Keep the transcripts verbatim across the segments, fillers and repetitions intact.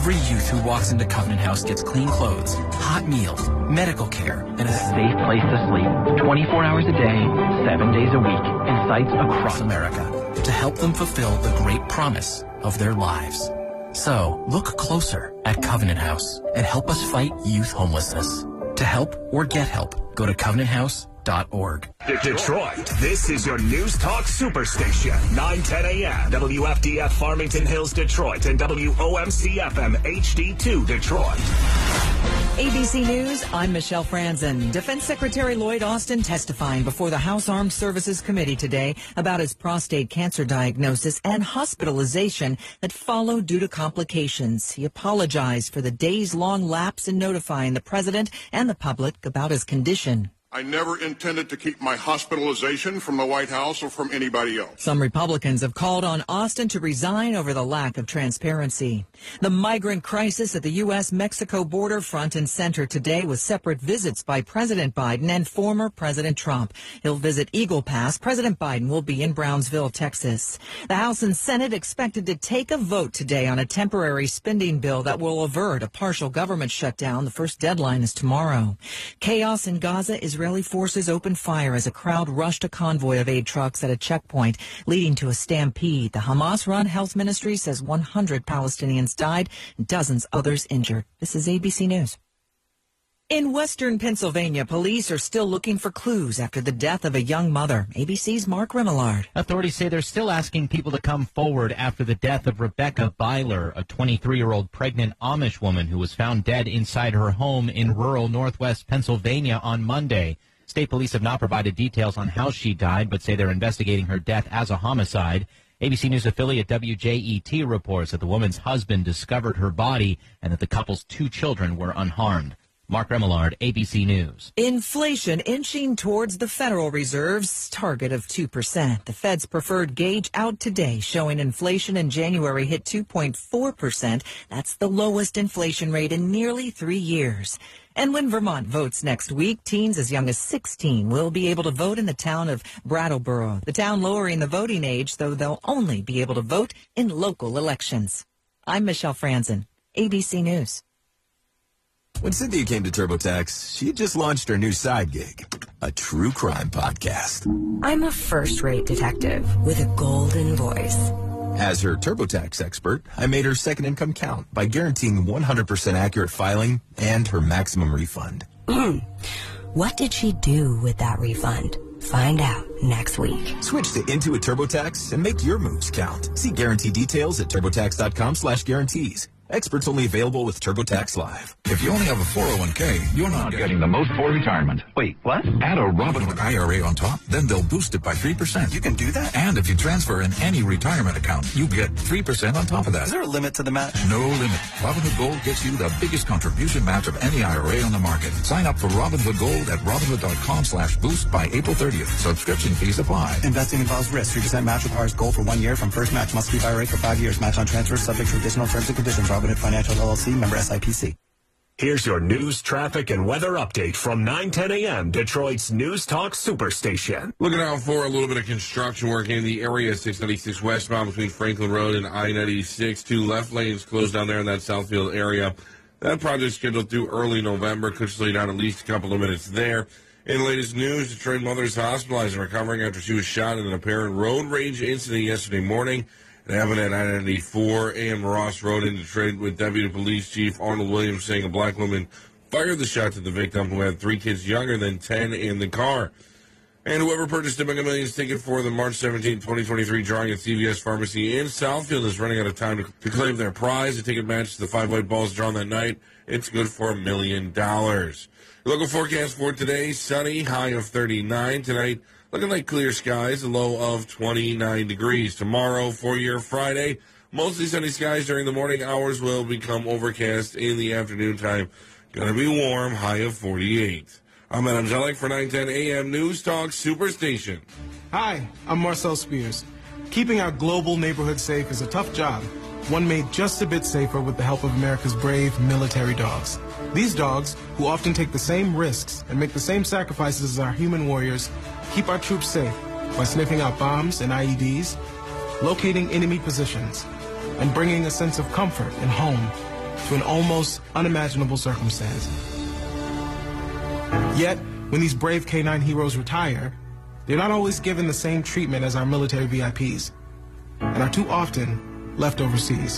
Every youth who walks into Covenant House gets clean clothes, hot meals, medical care, and a safe place to sleep twenty-four hours a day, seven days a week, in sites across America to help them fulfill the great promise of their lives. So, look closer at Covenant House and help us fight youth homelessness. To help or get help, go to covenant house dot org. Detroit, this is your News Talk Superstation. nine ten a.m. W F D F Farmington Hills, Detroit, and W O M C F M H D two, Detroit. A B C News, I'm Michelle Franzen. Defense Secretary Lloyd Austin testifying before the House Armed Services Committee today about his prostate cancer diagnosis and hospitalization that followed due to complications. He apologized for the days-long lapse in notifying the president and the public about his condition. I never intended to keep my hospitalization from the White House or from anybody else. Some Republicans have called on Austin to resign over the lack of transparency. The migrant crisis at the U S Mexico border front and center today with separate visits by President Biden and former President Trump. He'll visit Eagle Pass. President Biden will be in Brownsville, Texas. The House and Senate expected to take a vote today on a temporary spending bill that will avert a partial government shutdown. The first deadline is tomorrow. Chaos in Gaza is Israeli forces opened fire as a crowd rushed a convoy of aid trucks at a checkpoint, leading to a stampede. The Hamas-run health ministry says one hundred Palestinians died and dozens others injured. This is A B C News. In western Pennsylvania, police are still looking for clues after the death of a young mother. A B C's Mark Remillard. Authorities say they're still asking people to come forward after the death of Rebecca Byler, a twenty-three-year-old pregnant Amish woman who was found dead inside her home in rural northwest Pennsylvania on Monday. State police have not provided details on how she died, but say they're investigating her death as a homicide. A B C News affiliate W J E T reports that the woman's husband discovered her body and that the couple's two children were unharmed. Mark Remillard, A B C News. Inflation inching towards the Federal Reserve's target of two percent. The Fed's preferred gauge out today showing inflation in January hit two point four percent. That's the lowest inflation rate in nearly three years. And when Vermont votes next week, teens as young as sixteen will be able to vote in the town of Brattleboro. The town lowering the voting age, though they'll only be able to vote in local elections. I'm Michelle Franzen, A B C News. When Cynthia came to TurboTax, she had just launched her new side gig, a true crime podcast. I'm a first-rate detective with a golden voice. As her TurboTax expert, I made her second income count by guaranteeing one hundred percent accurate filing and her maximum refund. What did she do with that refund? Find out next week. Switch to Intuit TurboTax and make your moves count. See guarantee details at turbotax.com slash guarantees. Experts only available with TurboTax Live. If you only have a four oh one k, you're not getting the most for retirement. Wait, what? Add a Robinhood I R A on top, then they'll boost it by three percent. You can do that? And if you transfer in any retirement account, you get three percent on top of that. Is there a limit to the match? No limit. Robinhood Gold gets you the biggest contribution match of any I R A on the market. Sign up for Robinhood Gold at Robinhood.com slash boost by April thirtieth. Subscription fees apply. Investing involves risk. three percent match requires gold for one year from first match. Must keep I R A for five years. Match on transfers subject to additional terms and conditions. Robinhood Financial L L C, member S I P C. Here's your news, traffic, and weather update from nine ten a.m. Detroit's News Talk Superstation. Looking out for a little bit of construction work in the area. six ninety-six westbound between Franklin Road and I ninety-six. Two left lanes closed down there in that Southfield area. That project's scheduled through early November. Could slow down at least a couple of minutes there. In the latest news, Detroit mother is hospitalized and recovering after she was shot in an apparent road rage incident yesterday morning. It happened at I ninety-four and Ross Road in Detroit, with Deputy Police Chief Arnold Williams saying a black woman fired the shot to the victim, who had three kids younger than ten in the car. And whoever purchased a Mega Millions ticket for the March seventeenth, twenty twenty-three drawing at C V S Pharmacy in Southfield is running out of time to, to claim their prize. The ticket matches the five white balls drawn that night. It's good for a million dollars. Local forecast for today, sunny, high of thirty-nine. Tonight, looking like clear skies, a low of twenty-nine degrees. Tomorrow, for your Friday, mostly sunny skies during the morning hours will become overcast in the afternoon time. Going to be warm, high of forty-eight. I'm Ed Angelic for nine ten A M News Talk Superstation. Hi, I'm Marcel Spears. Keeping our global neighborhood safe is a tough job, one made just a bit safer with the help of America's brave military dogs. These dogs, who often take the same risks and make the same sacrifices as our human warriors, keep our troops safe by sniffing out bombs and I E Ds, locating enemy positions, and bringing a sense of comfort and home to an almost unimaginable circumstance. Yet, when these brave K nine heroes retire, they're not always given the same treatment as our military V I Ps, and are too often left overseas.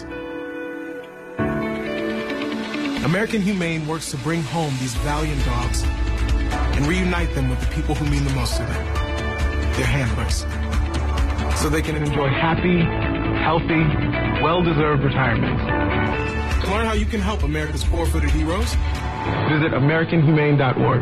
American Humane works to bring home these valiant dogs and reunite them with the people who mean the most to them, their handlers, so they can enjoy happy, healthy, well-deserved retirement. To learn how you can help America's four-footed heroes, visit American Humane dot org.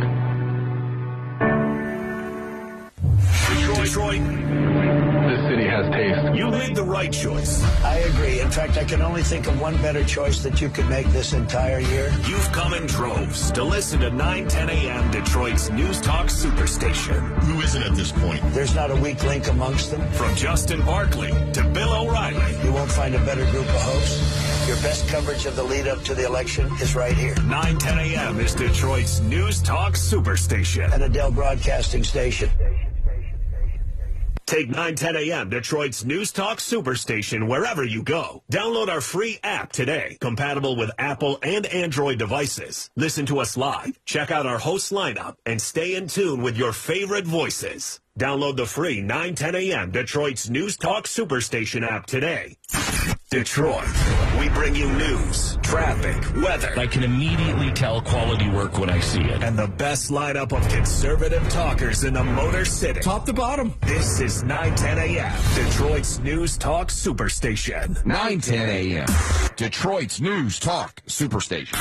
Detroit. This city has taste. You made the right choice. I agree. In fact, I can only think of one better choice that you could make this entire year. You've come in droves to listen to nine ten a.m. Detroit's News Talk Superstation. Who isn't at this point? There's not a weak link amongst them. From Justin Barkley to Bill O'Reilly. You won't find a better group of hosts. Your best coverage of the lead up to the election is right here. nine ten a.m. is Detroit's News Talk Superstation. An Adele Broadcasting Station. Take nine ten a.m. Detroit's News Talk Superstation wherever you go. Download our free app today, compatible with Apple and Android devices. Listen to us live, check out our host lineup, and stay in tune with your favorite voices. Download the free nine ten a.m. Detroit's News Talk Superstation app today. Detroit, we bring you news, traffic, weather. I can immediately tell quality work when I see it. And the best lineup of conservative talkers in the Motor City. Top to bottom. This is nine ten a.m. Detroit's News Talk Superstation. nine ten a.m. Detroit's News Talk Superstation.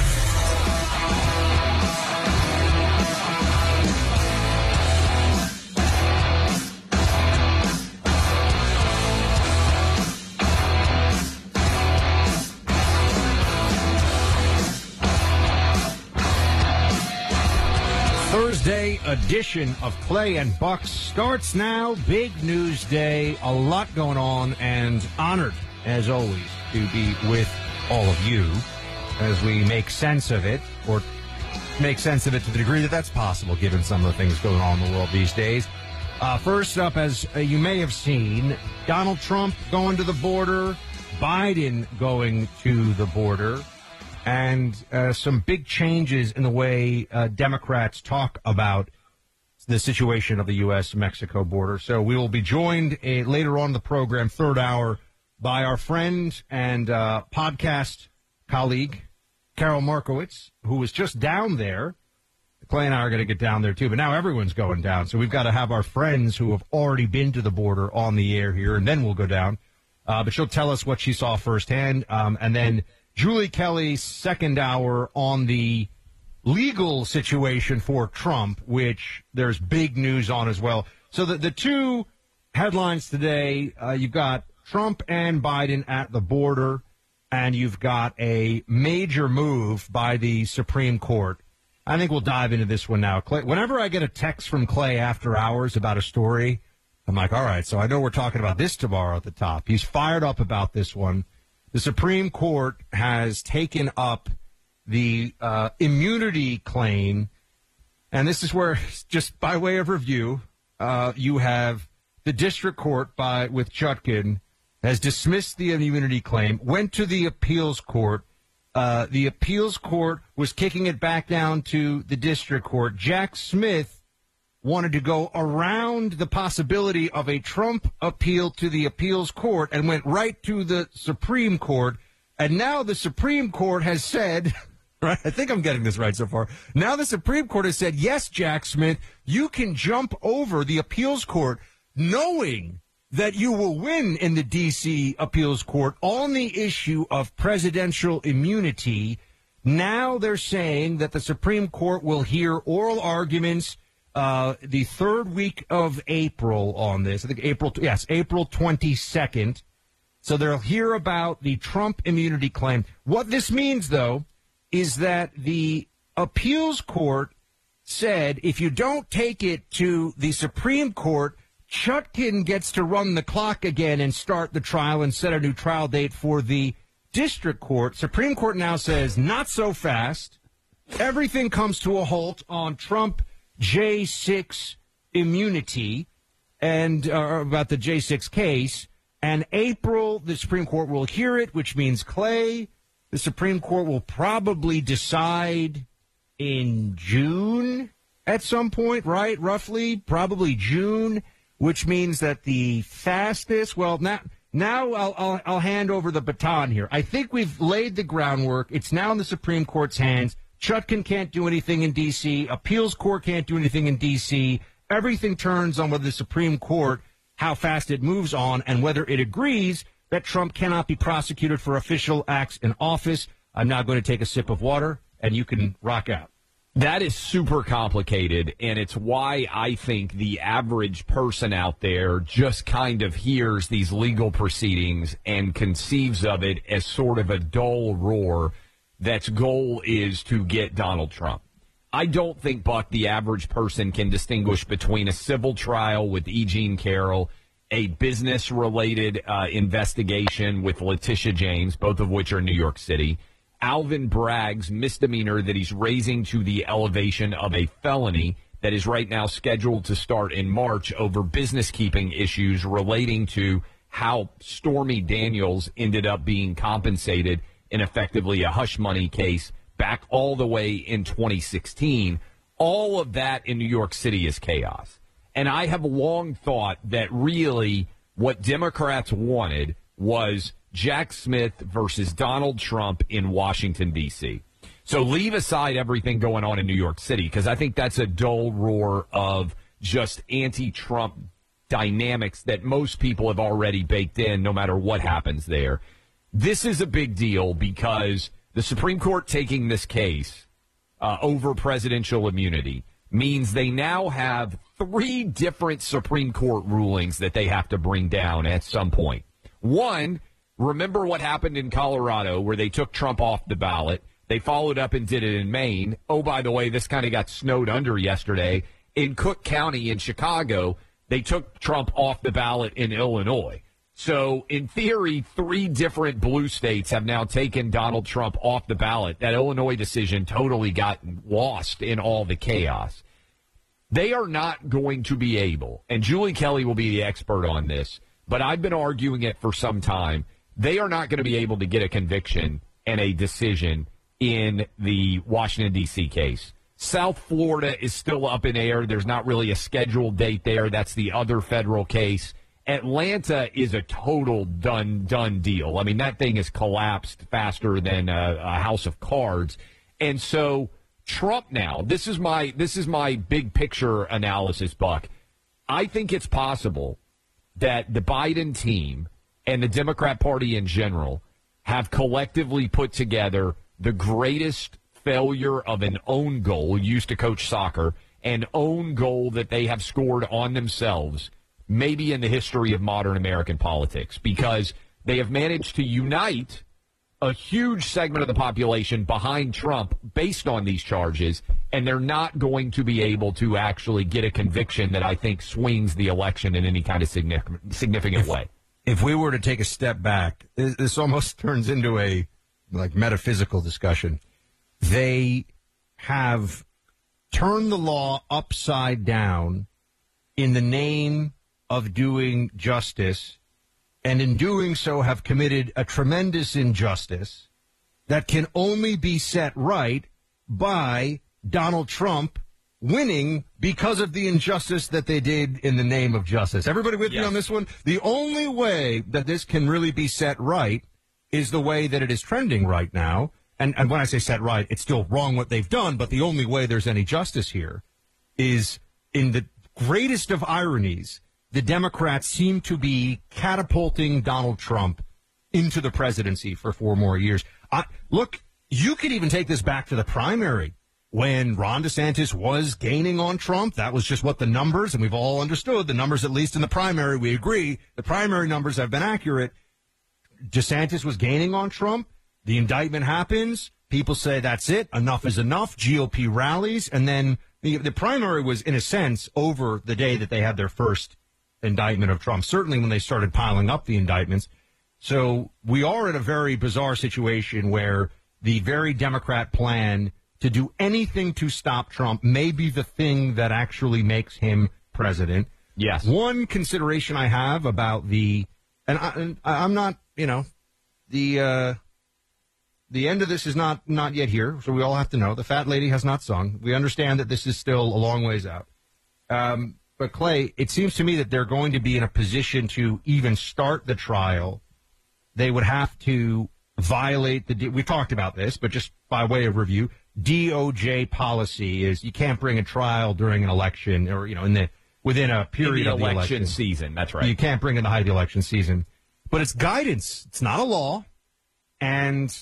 Thursday edition of Clay and Buck starts now. Big news day, a lot going on, and honored, as always, to be with all of you as we make sense of it, or make sense of it to the degree that that's possible, given some of the things going on in the world these days. Uh, first up, as uh, you may have seen, Donald Trump going to the border, Biden going to the border, and uh, some big changes in the way uh, Democrats talk about the situation of the U S Mexico border. So we will be joined uh, later on in the program, third hour, by our friend and uh, podcast colleague, Carol Markowitz, who was just down there. Clay and I are going to get down there, too, but now everyone's going down. So we've got to have our friends who have already been to the border on the air here, and then we'll go down. Uh, but she'll tell us what she saw firsthand, um, and then Julie Kelly's second hour on the legal situation for Trump, which there's big news on as well. So the, the two headlines today, uh, you've got Trump and Biden at the border, and you've got a major move by the Supreme Court. I think we'll dive into this one now. Clay, whenever I get a text from Clay after hours about a story, I'm like, all right, so I know we're talking about this tomorrow at the top. He's fired up about this one. The Supreme Court has taken up the uh, immunity claim, and this is where, just by way of review, uh, you have the district court by with Chutkan has dismissed the immunity claim, went to the appeals court. Uh, the appeals court was kicking it back down to the district court. Jack Smith wanted to go around the possibility of a Trump appeal to the appeals court and went right to the Supreme Court. And now the Supreme Court has said, right, I think I'm getting this right so far. Now the Supreme Court has said, yes, Jack Smith, you can jump over the appeals court knowing that you will win in the D C appeals court on the issue of presidential immunity. Now they're saying that the Supreme Court will hear oral arguments Uh, the third week of April on this. I think April, yes, April twenty-second. So they'll hear about the Trump immunity claim. What this means, though, is that the appeals court said if you don't take it to the Supreme Court, Chutkan gets to run the clock again and start the trial and set a new trial date for the district court. Supreme Court now says not so fast. Everything comes to a halt on Trump J six immunity and uh, about the J six case. And April, the Supreme Court will hear it, which means, Clay, the Supreme Court will probably decide in June at some point, right? Roughly, probably June, which means that the fastest, well, now, now I'll, I'll, I'll hand over the baton here. I think we've laid the groundwork. It's now in the Supreme Court's hands. Chutkan can't do anything in D C. Appeals Court can't do anything in D C. Everything turns on whether the Supreme Court, how fast it moves on, and whether it agrees that Trump cannot be prosecuted for official acts in office. I'm now going to take a sip of water, and you can rock out. That is super complicated, and it's why I think the average person out there just kind of hears these legal proceedings and conceives of it as sort of a dull roar that's goal is to get Donald Trump. I don't think, Buck, the average person can distinguish between a civil trial with E. Jean Carroll, a business-related uh, investigation with Letitia James, both of which are in New York City, Alvin Bragg's misdemeanor that he's raising to the elevation of a felony that is right now scheduled to start in March over business-keeping issues relating to how Stormy Daniels ended up being compensated in effectively a hush money case back all the way in twenty sixteen. All of that in New York City is chaos. And I have long thought that really what Democrats wanted was Jack Smith versus Donald Trump in Washington, D C. So leave aside everything going on in New York City, because I think that's a dull roar of just anti-Trump dynamics that most people have already baked in no matter what happens there. This is a big deal because the Supreme Court taking this case uh, over presidential immunity means they now have three different Supreme Court rulings that they have to bring down at some point. One, remember what happened in Colorado where they took Trump off the ballot. They followed up and did it in Maine. Oh, by the way, this kind of got snowed under yesterday. In Cook County in Chicago, they took Trump off the ballot in Illinois. So, in theory, three different blue states have now taken Donald Trump off the ballot. That Illinois decision totally got lost in all the chaos. They are not going to be able, and Julie Kelly will be the expert on this, but I've been arguing it for some time. They are not going to be able to get a conviction and a decision in the Washington, D C case. South Florida is still up in air. There's not really a scheduled date there. That's the other federal case. Atlanta is a total done done deal. I mean, that thing has collapsed faster than a, a house of cards. And so Trump now, this is my this is my big picture analysis, Buck. I think it's possible that the Biden team and the Democrat Party in general have collectively put together the greatest failure of an own goal, used to coach soccer, an own goal that they have scored on themselves, maybe in the history of modern American politics, because they have managed to unite a huge segment of the population behind Trump based on these charges, and they're not going to be able to actually get a conviction that I think swings the election in any kind of significant, significant if, way. If we were to take a step back, this almost turns into a like metaphysical discussion. They have turned the law upside down in the name of doing justice, and in doing so have committed a tremendous injustice that can only be set right by Donald Trump winning because of the injustice that they did in the name of justice. Everybody with yes. me on this one? The only way that this can really be set right is the way that it is trending right now. And, and when I say set right, it's still wrong what they've done, but the only way there's any justice here is in the greatest of ironies. The Democrats seem to be catapulting Donald Trump into the presidency for four more years. I, look, you could even take this back to the primary when Ron DeSantis was gaining on Trump. That was just what the numbers, and we've all understood the numbers, at least in the primary, we agree. The primary numbers have been accurate. DeSantis was gaining on Trump. The indictment happens. People say that's it. Enough is enough. G O P rallies. And then the, the primary was, in a sense, over the day that they had their first indictment of Trump, certainly when they started piling up the indictments. So we are in a very bizarre situation where the very Democrat plan to do anything to stop Trump may be the thing that actually makes him president. Yes. One consideration I have about the, and, I, and I'm not, you know, the, uh, the end of this is not, not yet here, so we all have to know. The fat lady has not sung. We understand that this is still a long ways out. Um, but, Clay, it seems to me that they're going to be in a position to even start the trial. They would have to violate the – we've talked about this, but just by way of review, D O J policy is you can't bring a trial during an election or, you know, in the within a period in the of the election, election season. That's right. You can't bring in the height of the election season. But it's guidance. It's not a law. And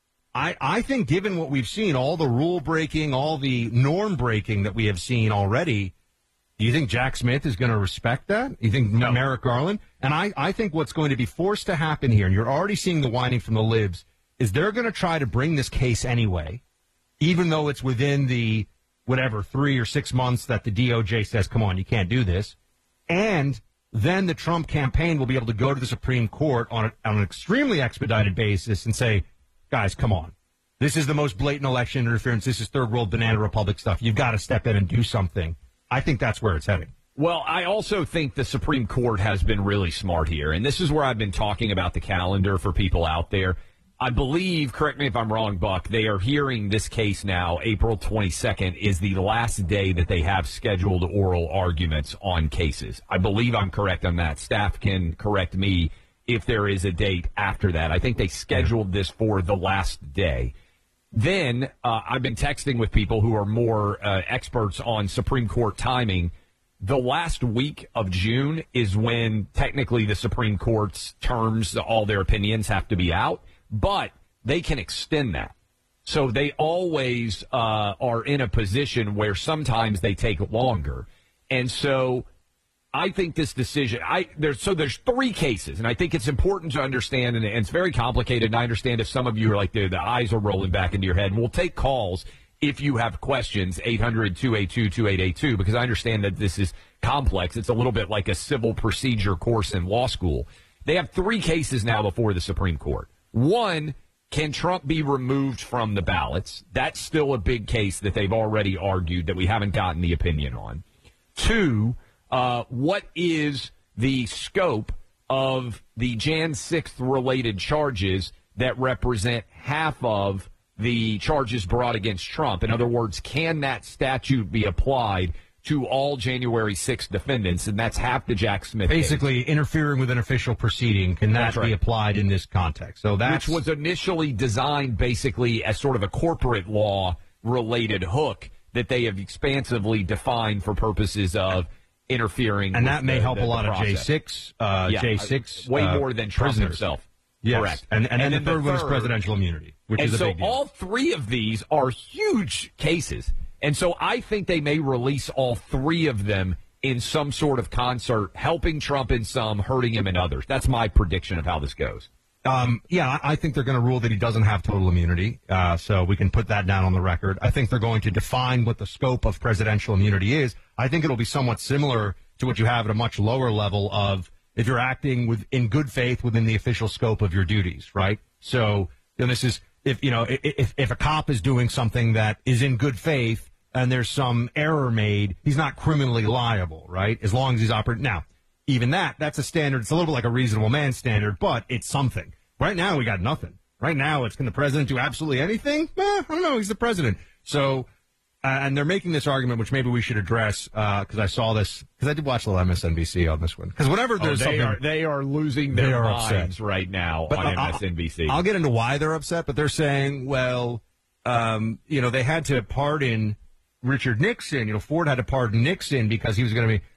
I, I think given what we've seen, all the rule breaking, all the norm breaking that we have seen already, do you think Jack Smith is going to respect that? You think no. Merrick Garland? And I, I think what's going to be forced to happen here, and you're already seeing the whining from the libs, is they're going to try to bring this case anyway, even though it's within the, whatever, three or six months that the D O J says, come on, you can't do this. And then the Trump campaign will be able to go to the Supreme Court on, a, on an extremely expedited basis and say, guys, come on. This is the most blatant election interference. This is third world banana republic stuff. You've got to step in and do something. I think that's where it's heading. Well, I also think the Supreme Court has been really smart here, and this is where I've been talking about the calendar for people out there. I believe, correct me if I'm wrong, Buck, they are hearing this case now. April twenty-second is the last day that they have scheduled oral arguments on cases. I believe I'm correct on that. Staff can correct me if there is a date after that. I think they scheduled this for the last day. Then uh, I've been texting with people who are more uh, experts on Supreme Court timing. The last week of June is when technically the Supreme Court's terms, all their opinions have to be out, but they can extend that. So they always uh, are in a position where sometimes they take longer. And so I think this decision, I there's so there's three cases, and I think it's important to understand, and it's very complicated, and I understand if some of you are like, the, the eyes are rolling back into your head, and we'll take calls if you have questions, eight hundred, two eight two, two eight eight two, because I understand that this is complex. It's a little bit like a civil procedure course in law school. They have three cases now before the Supreme Court. One, can Trump be removed from the ballots? That's still a big case that they've already argued that we haven't gotten the opinion on. Two, Uh, what is the scope of the January sixth related charges that represent half of the charges brought against Trump? In other words, can that statute be applied to all January sixth defendants? And that's half the Jack Smith Basically, case. Interfering with an official proceeding, can that right. be applied in this context? So that's Which was initially designed basically as sort of a corporate law related hook that they have expansively defined for purposes of interfering, and that may the, help the, a lot the of J six, uh, yeah, J six, way uh, more than Trump prisoners. himself. Yes. Correct. And, and, and then then the third the one is third, presidential immunity, which and is a so big deal. all three of these are huge cases, and so I think they may release all three of them in some sort of concert, helping Trump in some, hurting him in others. That's my prediction of how this goes. Um, yeah, I think they're going to rule that he doesn't have total immunity, uh, so we can put that down on the record. I think they're going to define what the scope of presidential immunity is. I think it'll be somewhat similar to what you have at a much lower level of if you're acting with in good faith within the official scope of your duties, right? So, you know, this is if you know if if a cop is doing something that is in good faith and there's some error made, he's not criminally liable, right? As long as he's operating. Now, even that, that's a standard. It's a little bit like a reasonable man standard, but it's something. Right now, we got nothing. Right now, it's can the president do absolutely anything? Eh, I don't know. He's the president. So, uh, and they're making this argument, which maybe we should address, because uh, I saw this, because I did watch a little M S N B C on this one. Because whenever there's oh, they something. Are, they are losing their they are minds upset. right now but, on uh, M S N B C. I'll get into why they're upset, but they're saying, well, um, you know, they had to pardon Richard Nixon. You know, Ford had to pardon Nixon because he was going to be.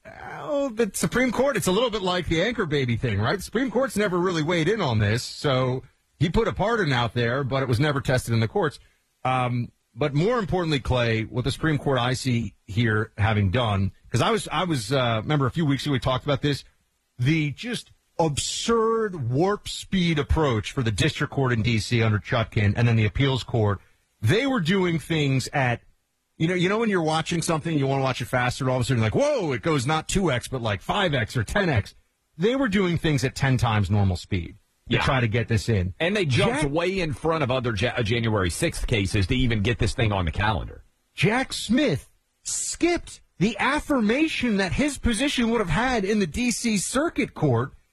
Oh, the Supreme Court, it's a little bit like the anchor baby thing, right? The Supreme Court's never really weighed in on this, so he put a pardon out there, but it was never tested in the courts. Um, but more importantly, Clay, what the Supreme Court I see here having done, because I was, I was, uh, remember a few weeks ago we talked about this, the just absurd warp speed approach for the district court in D C under Chutkin and then the appeals court. They were doing things at You know, you know when you're watching something, you want to watch it faster, and all of a sudden you're like, whoa, it goes not two X, but like five X or ten X. They were doing things at ten times normal speed to yeah. try to get this in. And they jumped Jack, way in front of other ja- January sixth cases to even get this thing on the calendar. Jack Smith skipped the affirmation that his position would have had in the D C Circuit Court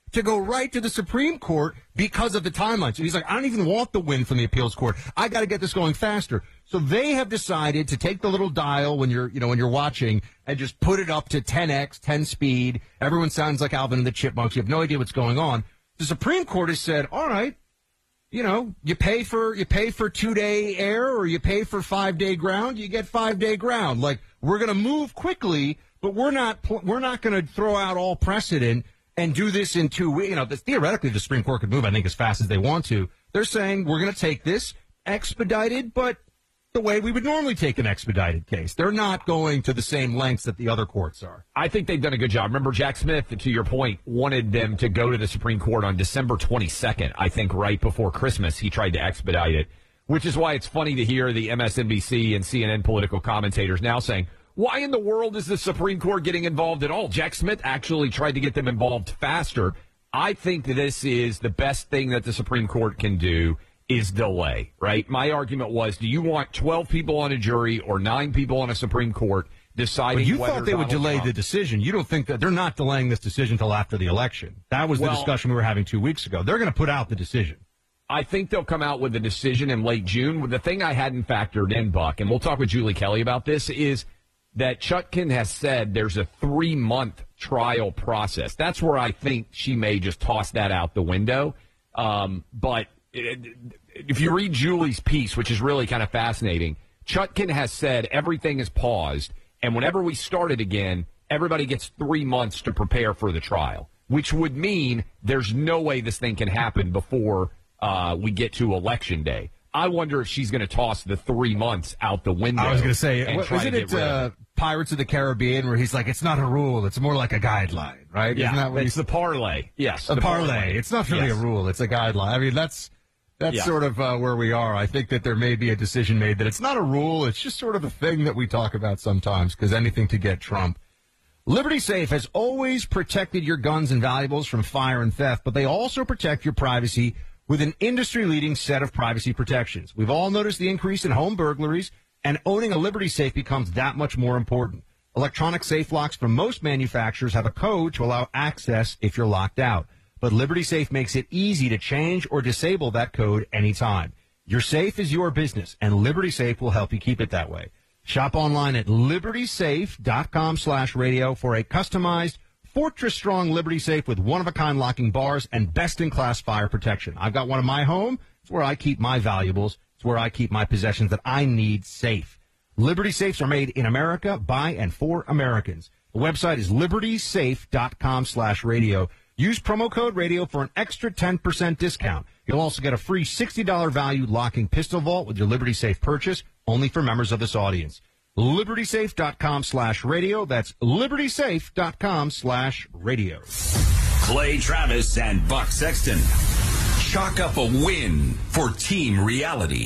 to go right to the Supreme Court because of the timeline. So he's like, I don't even want the win from the appeals court. I got to get this going faster. So they have decided to take the little dial when you're, you know, when you're watching and just put it up to ten x, ten speed. Everyone sounds like Alvin and the Chipmunks. You have no idea what's going on. The Supreme Court has said, all right, you know, you pay for you pay for two-day air or you pay for five-day ground, you get five-day ground. Like, we're going to move quickly, but we're not we're not going to throw out all precedent and do this in two weeks. You know, theoretically, the Supreme Court could move, I think, as fast as they want to. They're saying we're going to take this expedited, but the way we would normally take an expedited case. They're not going to the same lengths that the other courts are. I think they've done a good job. Remember, Jack Smith, to your point, wanted them to go to the Supreme Court on December twenty-second. I think right before Christmas, he tried to expedite it, which is why it's funny to hear the M S N B C and C N N political commentators now saying, why in the world is the Supreme Court getting involved at all? Jack Smith actually tried to get them involved faster. I think this is the best thing that the Supreme Court can do is delay, right? My argument was, do you want twelve people on a jury or nine people on a Supreme Court deciding But you whether thought they would Donald delay Trump, the decision. You don't think that they're not delaying this decision until after the election. That was Well, the discussion we were having two weeks ago. They're going to put out the decision. I think they'll come out with a decision in late June. The thing I hadn't factored in, Buck, and we'll talk with Julie Kelly about this, is that Chutkan has said there's a three-month trial process. That's where I think she may just toss that out the window. Um, but it, if you read Julie's piece, which is really kind of fascinating, Chutkan has said everything is paused, and whenever we start it again, everybody gets three months to prepare for the trial, which would mean there's no way this thing can happen before uh, we get to Election Day. I wonder if she's going to toss the three months out the window. I was going to say, and what, try isn't to it get rid of uh, Pirates of the Caribbean where he's like, it's not a rule, it's more like a guideline, right? Yeah, Isn't that what it's he's- the parlay. Yes, a the parlay. parlay. It's not really Yes. a rule, it's a guideline. I mean, that's that's Yeah. sort of uh, where we are. I think that there may be a decision made that it's not a rule, it's just sort of a thing that we talk about sometimes because anything to get Trump. Liberty Safe has always protected your guns and valuables from fire and theft, but they also protect your privacy with an industry-leading set of privacy protections. We've all noticed the increase in home burglaries, and owning a Liberty Safe becomes that much more important. Electronic safe locks from most manufacturers have a code to allow access if you're locked out, but Liberty Safe makes it easy to change or disable that code anytime. Your safe is your business, and Liberty Safe will help you keep it that way. Shop online at libertysafe.com slash radio for a customized fortress-strong Liberty Safe with one-of-a-kind locking bars and best-in-class fire protection. I've got one in my home. It's where I keep my valuables. It's where I keep my possessions that I need safe. Liberty Safes are made in America by and for Americans. The website is libertysafe.com slash radio. Use promo code radio for an extra ten percent discount. You'll also get a free sixty dollars value locking pistol vault with your Liberty Safe purchase, only for members of this audience. libertysafe.com slash radio. That's libertysafe.com slash radio. Clay Travis and Buck Sexton. Chalk up a win for Team Reality.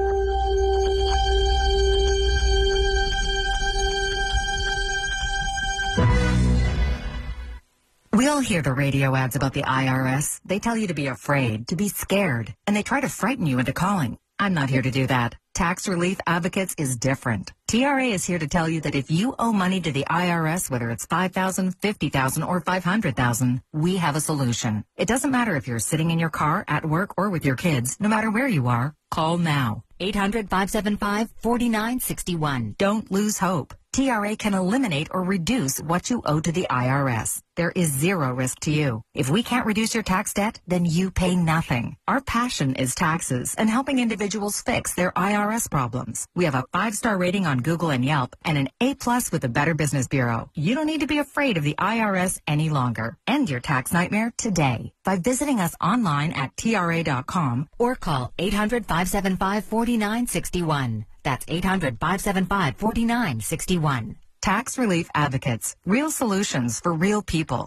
We all hear the radio ads about the I R S. They tell you to be afraid, to be scared, and they try to frighten you into calling. I'm not here to do that. Tax Relief Advocates is different. T R A is here to tell you that if you owe money to the I R S, whether it's five thousand dollars, fifty thousand dollars, or five hundred thousand dollars, we have a solution. It doesn't matter if you're sitting in your car, at work, or with your kids. No matter where you are, call now. eight hundred, five seven five, four nine six one. Don't lose hope. T R A can eliminate or reduce what you owe to the I R S. There is zero risk to you. If we can't reduce your tax debt, then you pay nothing. Our passion is taxes and helping individuals fix their I R S problems. We have a five-star rating on Google and Yelp and an A-plus with the Better Business Bureau. You don't need to be afraid of the I R S any longer. End your tax nightmare today by visiting us online at T R A dot com or call eight hundred, five seven five, four nine six one. That's eight hundred, five seven five, four nine six one. Tax Relief Advocates. Real solutions for real people.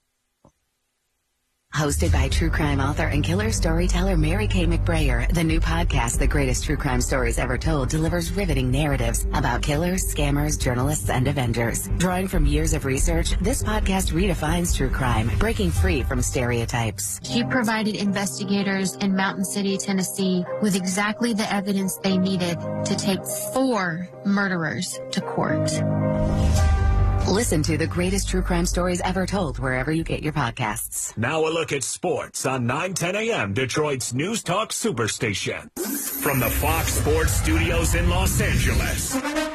Hosted by true crime author and killer storyteller Mary Kay McBrayer, the new podcast, The Greatest True Crime Stories Ever Told, delivers riveting narratives about killers, scammers, journalists, and Avengers. Drawing from years of research, this podcast redefines true crime, breaking free from stereotypes. She provided investigators in Mountain City, Tennessee, with exactly the evidence they needed to take four murderers to court. Listen to the greatest true crime stories ever told wherever you get your podcasts. Now a look at sports on nine ten a.m. Detroit's News Talk Superstation. From the Fox Sports Studios in Los Angeles,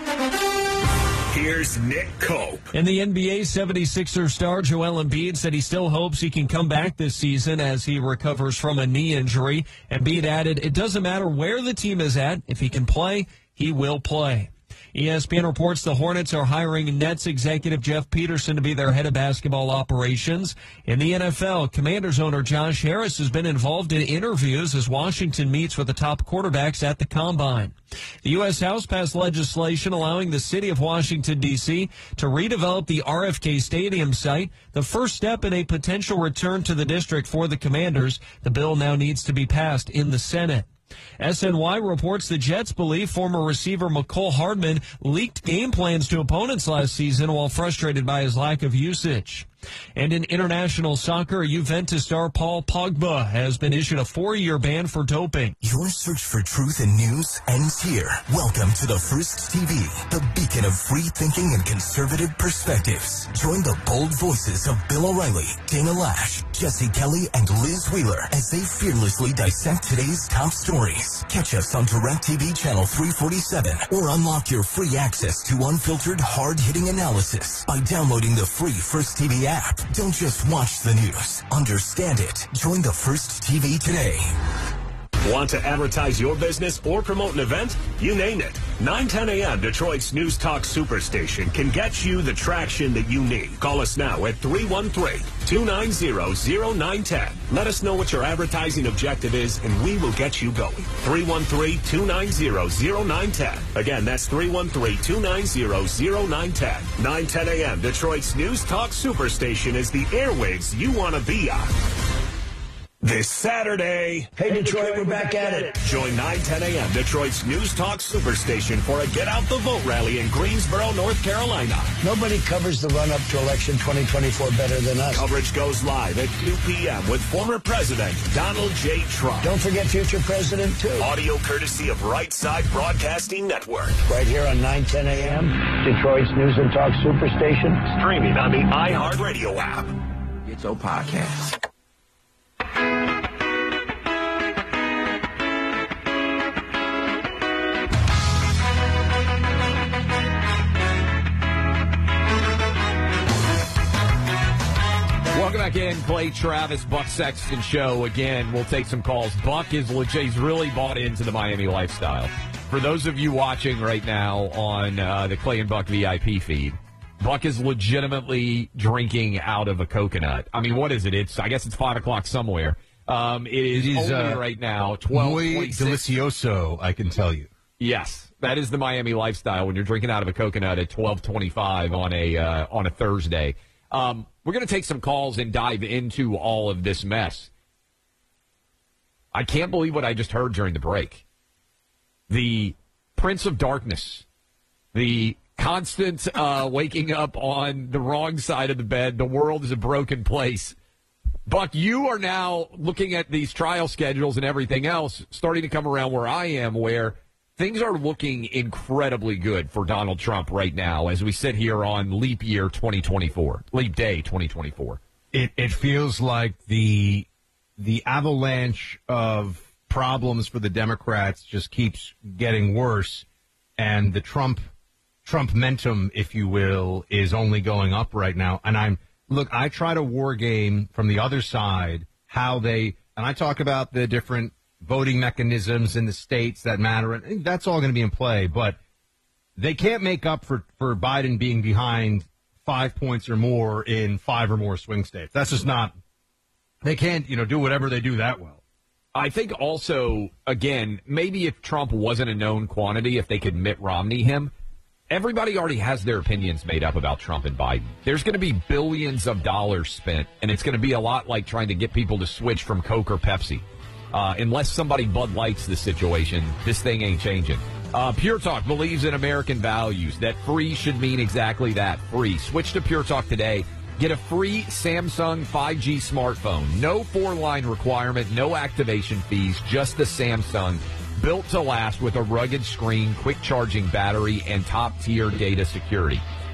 here's Nick Cope. In the N B A, seventy-sixers star Joel Embiid said he still hopes he can come back this season as he recovers from a knee injury. Embiid added, it doesn't matter where the team is at. If he can play, he will play. E S P N reports the Hornets are hiring Nets executive Jeff Peterson to be their head of basketball operations. In the N F L, Commanders owner Josh Harris has been involved in interviews as Washington meets with the top quarterbacks at the Combine. The U S House passed legislation allowing the city of Washington, D C to redevelop the R F K Stadium site, the first step in a potential return to the district for the Commanders. The bill now needs to be passed in the Senate. S N Y reports the Jets believe former receiver McCole Hardman leaked game plans to opponents last season while frustrated by his lack of usage. And in international soccer, Juventus star Paul Pogba has been issued a four-year ban for doping. Your search for truth and news ends here. Welcome to the First T V, the beacon of free thinking and conservative perspectives. Join the bold voices of Bill O'Reilly, Dana Lash, Jesse Kelly, and Liz Wheeler as they fearlessly dissect today's top stories. Catch us on DirecTV Channel three forty-seven or unlock your free access to unfiltered, hard-hitting analysis by downloading the free First T V app. Don't just watch the news. Understand it. Join the First T V today. Want to advertise your business or promote an event? You name it. nine ten a.m. Detroit's News Talk Superstation can get you the traction that you need. Call us now at three one three, two nine zero, zero nine one zero. Let us know what your advertising objective is, and we will get you going. three one three, two nine zero, zero nine one zero. Again, that's three one three, two nine zero, zero nine one zero. nine ten a.m. Detroit's News Talk Superstation is the airwaves you want to be on. This Saturday. Hey, Detroit, we're back at it. Join nine ten a.m. Detroit's News Talk Superstation for a Get Out the Vote rally in Greensboro, North Carolina. Nobody covers the run-up to election twenty twenty-four better than us. Coverage goes live at two p.m. with former President Donald J. Trump. Don't forget future President, too. Audio courtesy of Right Side Broadcasting Network. Right here on nine ten a.m., Detroit's News and Talk Superstation. Streaming on the iHeartRadio app. It's O Podcast. Welcome back in, Clay Travis, Buck Sexton Show. Again, we'll take some calls. Buck is legit, he's really bought into the Miami lifestyle. For those of you watching right now on uh, the Clay and Buck V I P feed, Buck is legitimately drinking out of a coconut. I mean, what is it? It's I guess it's five o'clock somewhere. Um, it is, it is only uh, right now twelve muy delicioso, I can tell you. Yes, that is the Miami lifestyle when you're drinking out of a coconut at twelve twenty-five on a uh, on a Thursday. Um, we're going to take some calls and dive into all of this mess. I can't believe what I just heard during the break. The Prince of Darkness, the constant uh, waking up on the wrong side of the bed, the world is a broken place. Buck, you are now looking at these trial schedules and everything else starting to come around where I am, where things are looking incredibly good for Donald Trump right now as we sit here on leap year twenty twenty-four, leap day twenty twenty-four. It it feels like the the avalanche of problems for the Democrats just keeps getting worse, and the Trump Trump momentum, if you will, is only going up right now. And I'm look, I try to war game from the other side how they and I talk about the different voting mechanisms in the states that matter, and that's all going to be in play. But they can't make up for, for Biden being behind five points or more in five or more swing states. That's just not – they can't, you know, do whatever they do that well. I think also, again, maybe if Trump wasn't a known quantity, if they could Mitt Romney him, everybody already has their opinions made up about Trump and Biden. There's going to be billions of dollars spent, and it's going to be a lot like trying to get people to switch from Coke or Pepsi. Uh, unless somebody Bud Lights the situation, this thing ain't changing. Uh, Pure Talk believes in American values. That free should mean exactly that, free. Switch to Pure Talk today. Get a free Samsung five G smartphone. No four-line requirement, no activation fees, just the Samsung. Built to last with a rugged screen, quick charging battery, and top-tier data security.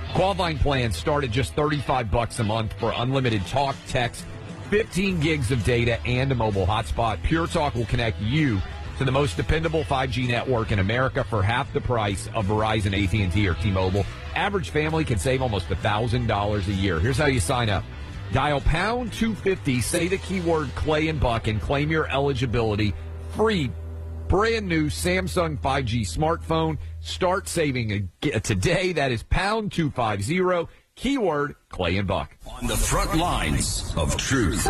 Qualifying plans start at just thirty-five bucks a month for unlimited talk, text, fifteen gigs of data, and a mobile hotspot. Pure Talk will connect you to the most dependable five G network in America for half the price of Verizon, A T and T, or T-Mobile. Average family can save almost one thousand dollars a year. Here's how you sign up. Dial pound two fifty, say the keyword Clay and Buck, and claim your eligibility. Free, brand new Samsung five G smartphone. Start saving today. That is pound two fifty, keyword Clay and Buck. On the front lines of truth.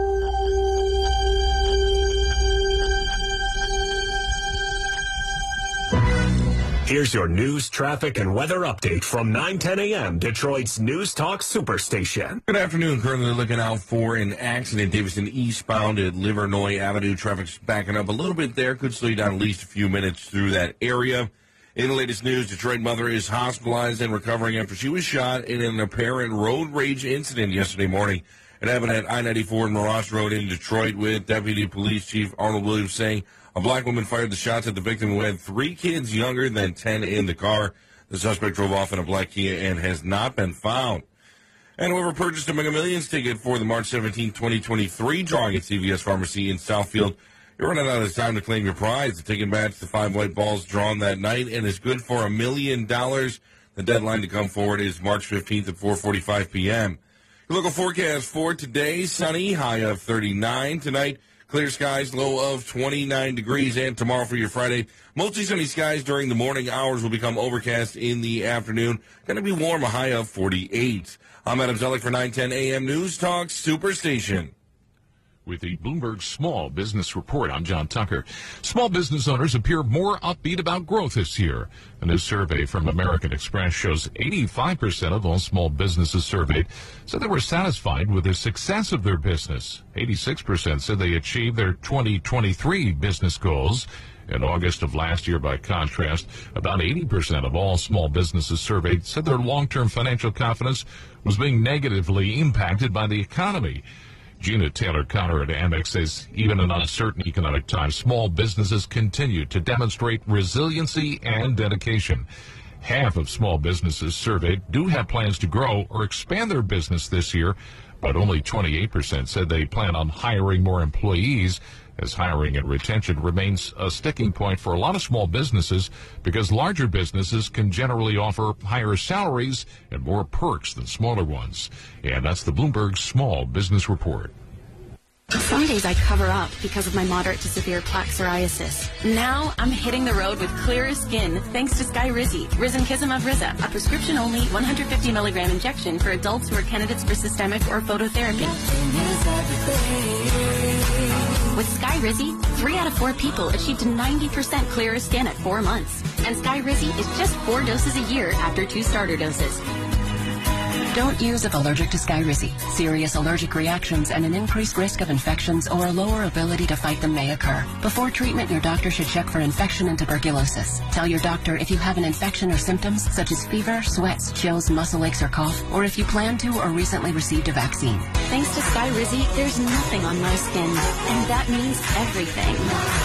Here's your news, traffic, and weather update from nine ten a.m. Detroit's News Talk Superstation. Good afternoon. Currently looking out for an accident. Davison eastbound at Livernois Avenue. Traffic's backing up a little bit there. Could slow you down at least a few minutes through that area. In the latest news, Detroit mother is hospitalized and recovering after she was shot in an apparent road rage incident yesterday morning. It happened at I ninety-four and Ross Road in Detroit, with Deputy Police Chief Arnold Williams saying a black woman fired the shots at the victim, who had three kids younger than ten in the car. The suspect drove off in a black Kia and has not been found. And whoever purchased a Mega Millions ticket for the March seventeenth, twenty twenty-three drawing at C V S Pharmacy in Southfield, you're running out of time to claim your prize. The ticket matched the five white balls drawn that night and is good for a million dollars. The deadline to come forward is March fifteenth at four forty-five p.m. Your local forecast for today: sunny, high of thirty-nine. Tonight, clear skies, low of twenty-nine degrees. And tomorrow for your Friday, mostly sunny skies during the morning hours, will become overcast in the afternoon. Going to be warm, a high of forty-eight. I'm Adam Zellick for nine ten a.m. News Talk Superstation. With the Bloomberg Small Business Report, I'm John Tucker. Small business owners appear more upbeat about growth this year. A new survey from American Express shows eighty-five percent of all small businesses surveyed said they were satisfied with the success of their business. eighty-six percent said they achieved their twenty twenty-three business goals. In August of last year, by contrast, about eighty percent of all small businesses surveyed said their long-term financial confidence was being negatively impacted by the economy. Gina Taylor-Connor at Amex says even in uncertain economic times, small businesses continue to demonstrate resiliency and dedication. Half of small businesses surveyed do have plans to grow or expand their business this year, but only twenty-eight percent said they plan on hiring more employees, as hiring and retention remains a sticking point for a lot of small businesses because larger businesses can generally offer higher salaries and more perks than smaller ones. And that's the Bloomberg Small Business Report. Fridays I cover up because of my moderate to severe plaque psoriasis. Now I'm hitting the road with clearer skin thanks to Skyrizi, Risankizumab Riza, a prescription-only one hundred fifty milligram injection for adults who are candidates for systemic or phototherapy. With Skyrizi, three out of four people achieved ninety percent clearer skin at four months. And Skyrizi is just four doses a year after two starter doses. Don't use if allergic to Skyrizi. Serious allergic reactions and an increased risk of infections or a lower ability to fight them may occur. Before treatment, your doctor should check for infection and tuberculosis. Tell your doctor if you have an infection or symptoms such as fever, sweats, chills, muscle aches, or cough, or if you plan to or recently received a vaccine. Thanks to Skyrizi, there's nothing on my skin, and that means everything.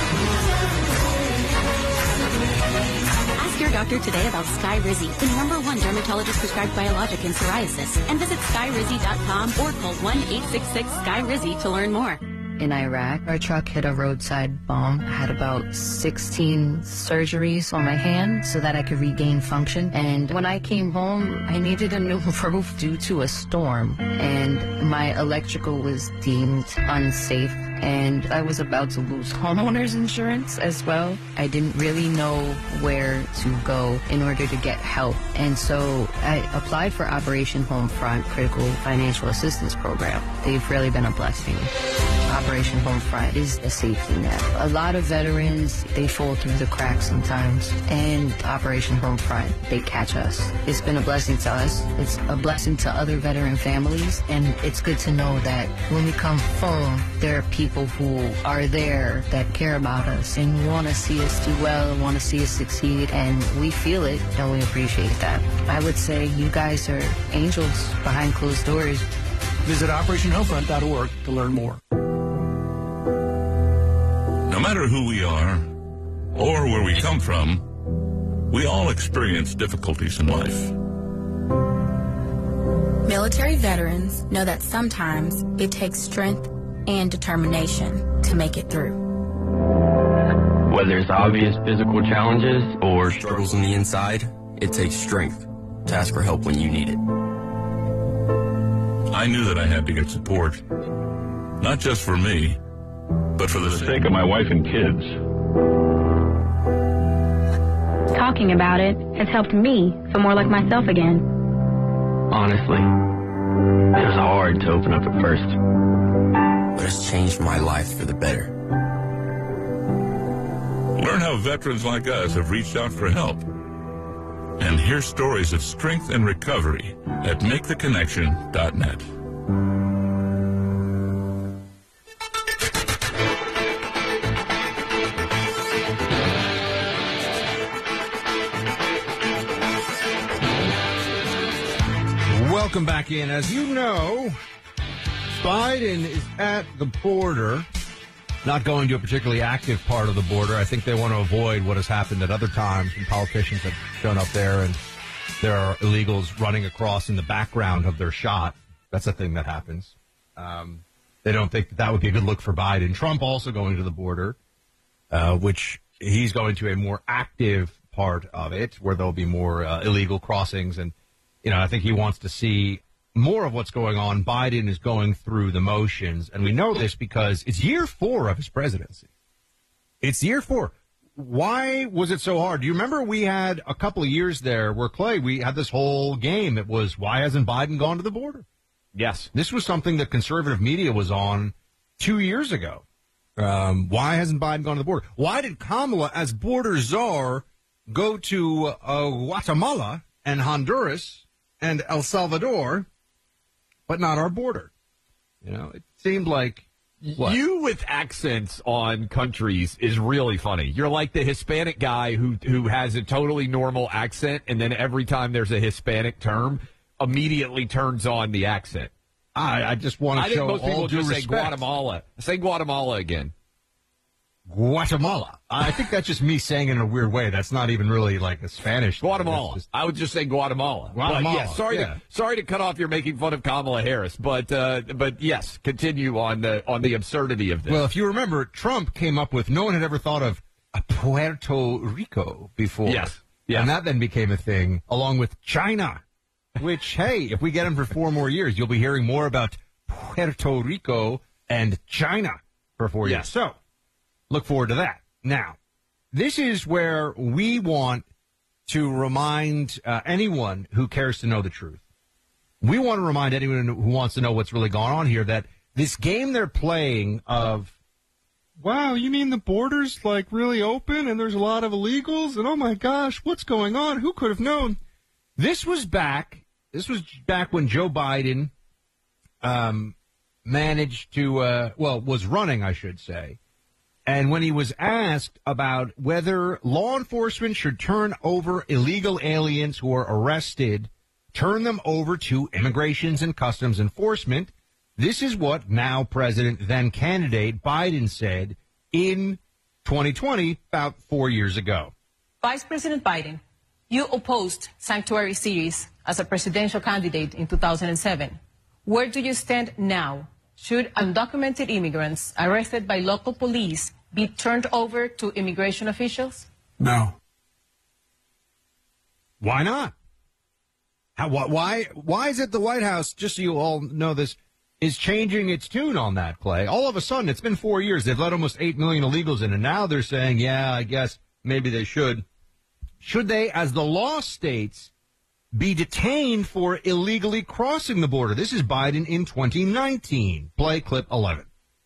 Ask your doctor today about Skyrizi, the number one dermatologist prescribed biologic in psoriasis, and visit skyrizi dot com or call one eight six six Skyrizi to learn more. In Iraq, our truck hit a roadside bomb. I had about sixteen surgeries on my hand so that I could regain function. And when I came home, I needed a new roof due to a storm. And my electrical was deemed unsafe. And I was about to lose homeowners insurance as well. I didn't really know where to go in order to get help. And so I applied for Operation Homefront Critical Financial Assistance Program. They've really been a blessing. Operation Homefront is a safety net. A lot of veterans, they fall through the cracks sometimes. And Operation Homefront, they catch us. It's been a blessing to us. It's a blessing to other veteran families. And it's good to know that when we come home, there are people who are there that care about us and want to see us do well and want to see us succeed. And we feel it and we appreciate that. I would say you guys are angels behind closed doors. Visit operation homefront dot org to learn more. No matter who we are or where we come from, we all experience difficulties in life. Military veterans know that sometimes it takes strength and determination to make it through. Whether it's obvious physical challenges or struggles on the inside, it takes strength to ask for help when you need it. I knew that I had to get support, not just for me, but for the sake of my wife and kids. Talking about it has helped me feel more like myself again. Honestly, it was hard to open up at first, but it's changed my life for the better. Learn how veterans like us have reached out for help. And hear stories of strength and recovery at make the connection dot net. Welcome back in. As you know, Biden is at the border, not going to a particularly active part of the border. I think they want to avoid what has happened at other times when politicians have shown up there and there are illegals running across in the background of their shot. That's a thing that happens. Um, they don't think that, that would be a good look for Biden. Trump also going to the border, uh, which he's going to a more active part of it where there'll be more uh, illegal crossings. And, you know, I think he wants to see more of what's going on. Biden is going through the motions, and we know this because it's year four of his presidency. It's year four. Why was it so hard? Do you remember we had a couple of years there where, Clay, we had this whole game. It was, why hasn't Biden gone to the border? Yes. This was something that conservative media was on two years ago. Um, why hasn't Biden gone to the border? Why did Kamala, as border czar, go to uh, Guatemala and Honduras and El Salvador, but not our border? You know, it seemed like what? You with accents on countries is really funny. You're like the Hispanic guy who who has a totally normal accent, and then every time there's a Hispanic term, immediately turns on the accent. I, I just want to I show think most people all due just respect. say Guatemala. Say Guatemala again. Guatemala. I think that's just me saying it in a weird way. That's not even really like a Spanish. Guatemala. Just, I would just say Guatemala. Guatemala. But yeah, sorry, yeah. To, sorry to cut off your making fun of Kamala Harris, but uh, but yes, continue on the on the absurdity of this. Well, if you remember, Trump came up with no one had ever thought of a Puerto Rico before. Yes. Yes. And that then became a thing along with China, which, hey, if we get him for four more years, you'll be hearing more about Puerto Rico and China for four years. Yes. So look forward to that. Now, this is where we want to remind uh, anyone who cares to know the truth. We want to remind anyone who wants to know what's really going on here that this game they're playing of, wow, you mean the border's like really open and there's a lot of illegals and oh my gosh, what's going on? Who could have known? This was back, this was back when Joe Biden um, managed to, uh, well, was running, I should say. And when he was asked about whether law enforcement should turn over illegal aliens who are arrested, turn them over to Immigrations and Customs Enforcement, this is what now President, then candidate Biden said in twenty twenty, about four years ago. Vice President Biden, you opposed sanctuary cities as a presidential candidate in two thousand seven. Where do you stand now? Should undocumented immigrants arrested by local police be turned over to immigration officials? No. Why not? How, why, why is it the White House, just so you all know this, is changing its tune on that, Clay? All of a sudden, it's been four years. They've let almost eight million illegals in, and now they're saying, yeah, I guess maybe they should. Should they, as the law states, be detained for illegally crossing the border? This is Biden in twenty nineteen. Play clip eleven.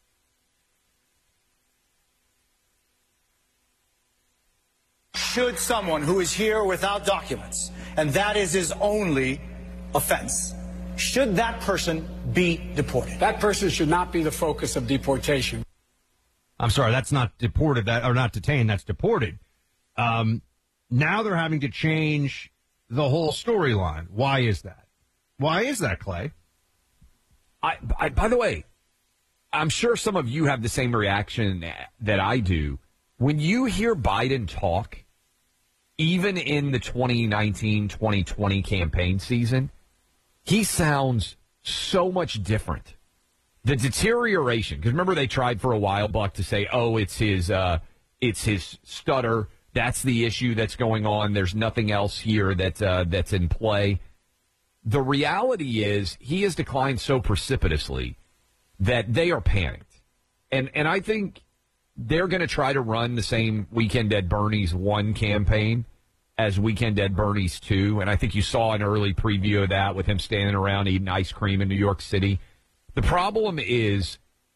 Should someone who is here without documents, and that is his only offense, should that person be deported? That person should not be the focus of deportation. I'm sorry, that's not deported, that or not detained, that's deported. Um, now they're having to change the whole storyline. Why is that? Why is that, Clay? I, I, by the way, I'm sure some of you have the same reaction that I do. When you hear Biden talk, even in the twenty nineteen twenty twenty campaign season, he sounds so much different. The deterioration, because remember they tried for a while, Buck, to say, oh, it's his, uh, it's his stutter. That's the issue that's going on. There's nothing else here that uh, that's in play. The reality is he has declined so precipitously that they are panicked. And and I think they're going to try to run the same Weekend at Bernie's one campaign as Weekend at Bernie's two. And I think you saw an early preview of that with him standing around eating ice cream in New York City. The problem is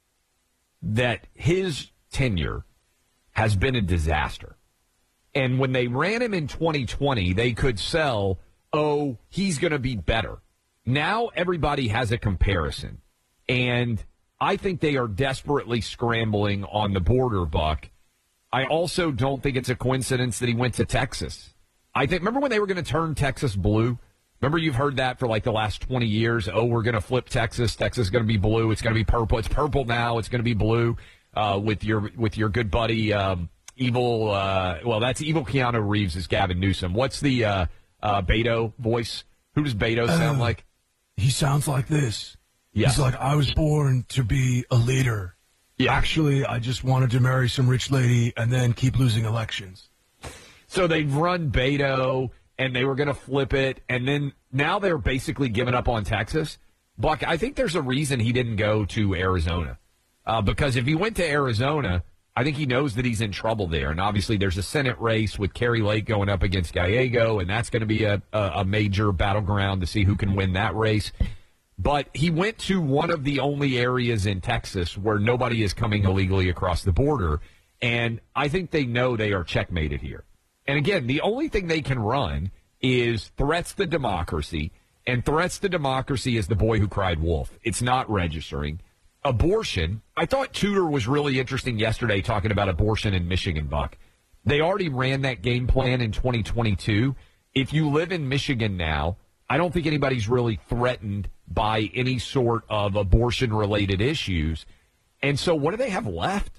that his tenure has been a disaster. And when they ran him in twenty twenty, they could sell, oh, he's going to be better. Now everybody has a comparison. And I think they are desperately scrambling on the border, Buck. I also don't think it's a coincidence that he went to Texas. I think, remember when they were going to turn Texas blue? Remember you've heard that for like the last twenty years. Oh, we're going to flip Texas. Texas is going to be blue. It's going to be purple. It's purple now. It's going to be blue uh, with your with your good buddy, um, evil. Uh, well, that's evil Keanu Reeves is Gavin Newsom. What's the uh, uh, Beto voice? Who does Beto sound uh, like? He sounds like this. Yeah. He's like, I was born to be a leader. Yeah. Actually, I just wanted to marry some rich lady and then keep losing elections. So they've run Beto, and they were going to flip it, and then now they're basically giving up on Texas. Buck, I think there's a reason he didn't go to Arizona. Uh, because if he went to Arizona, I think he knows that he's in trouble there. And obviously there's a Senate race with Kerry Lake going up against Gallego, and that's going to be a, a, a major battleground to see who can win that race. But he went to one of the only areas in Texas where nobody is coming illegally across the border, and I think they know they are checkmated here. And again, the only thing they can run is threats to democracy, and threats to democracy is the boy who cried wolf. It's not registering. Abortion, I thought Tudor was really interesting yesterday talking about abortion in Michigan, Buck. They already ran that game plan in twenty twenty-two. If you live in Michigan now, I don't think anybody's really threatened by any sort of abortion-related issues. And so what do they have left?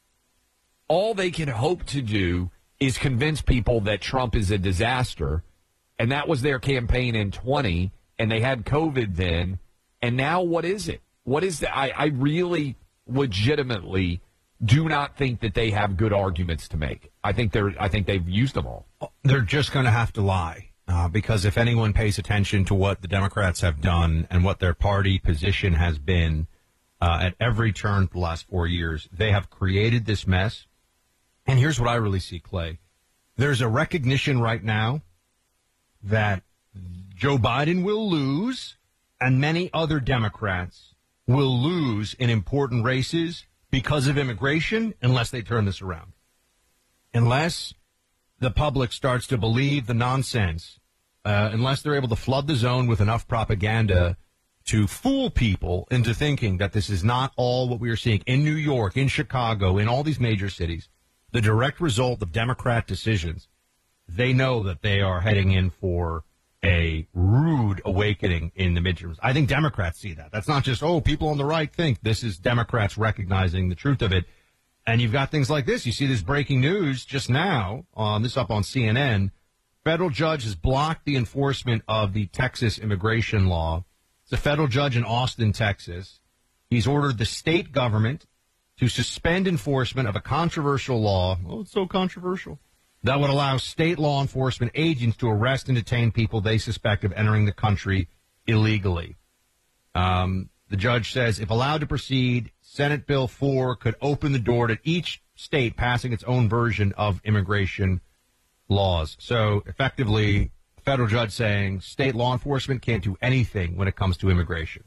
All they can hope to do is convince people that Trump is a disaster, and that was their campaign in twenty, and they had COVID then, and now what is it? What is the, I, I really legitimately do not think that they have good arguments to make. I think they're I think they've used them all. They're just going to have to lie. Uh, because if anyone pays attention to what the Democrats have done and what their party position has been uh, at every turn for the last four years, they have created this mess. And here's what I really see, Clay. There's a recognition right now that Joe Biden will lose and many other Democrats will lose in important races because of immigration unless they turn this around. Unless the public starts to believe the nonsense, uh, unless they're able to flood the zone with enough propaganda to fool people into thinking that this is not all what we are seeing in New York, in Chicago, in all these major cities, the direct result of Democrat decisions, they know that they are heading in for a rude awakening in the midterms. I think Democrats see that. That's not just, oh, people on the right think. This is Democrats recognizing the truth of it. And you've got things like this. You see this breaking news just now, on this up on C N N. Federal judge has blocked the enforcement of the Texas immigration law. It's a federal judge in Austin, Texas. He's ordered the state government to suspend enforcement of a controversial law. Oh, it's so controversial. That would allow state law enforcement agents to arrest and detain people they suspect of entering the country illegally. Um, the judge says if allowed to proceed, Senate Bill four could open the door to each state passing its own version of immigration laws. So effectively, the federal judge saying state law enforcement can't do anything when it comes to immigration.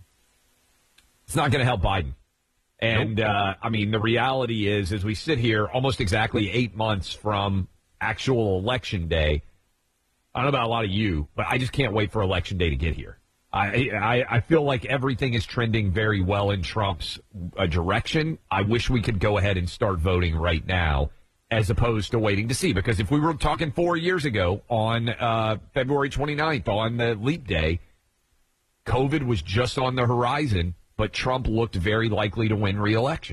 It's not going to help Biden. And, nope. uh, I mean, the reality is, as we sit here almost exactly eight months from actual election day, I don't know about a lot of you, but I just can't wait for election day to get here. I, I, I feel like everything is trending very well in Trump's uh, direction. I wish we could go ahead and start voting right now as opposed to waiting to see. Because if we were talking four years ago on uh, February twenty-ninth, on the leap day, COVID was just on the horizon, but Trump looked very likely to win re-election.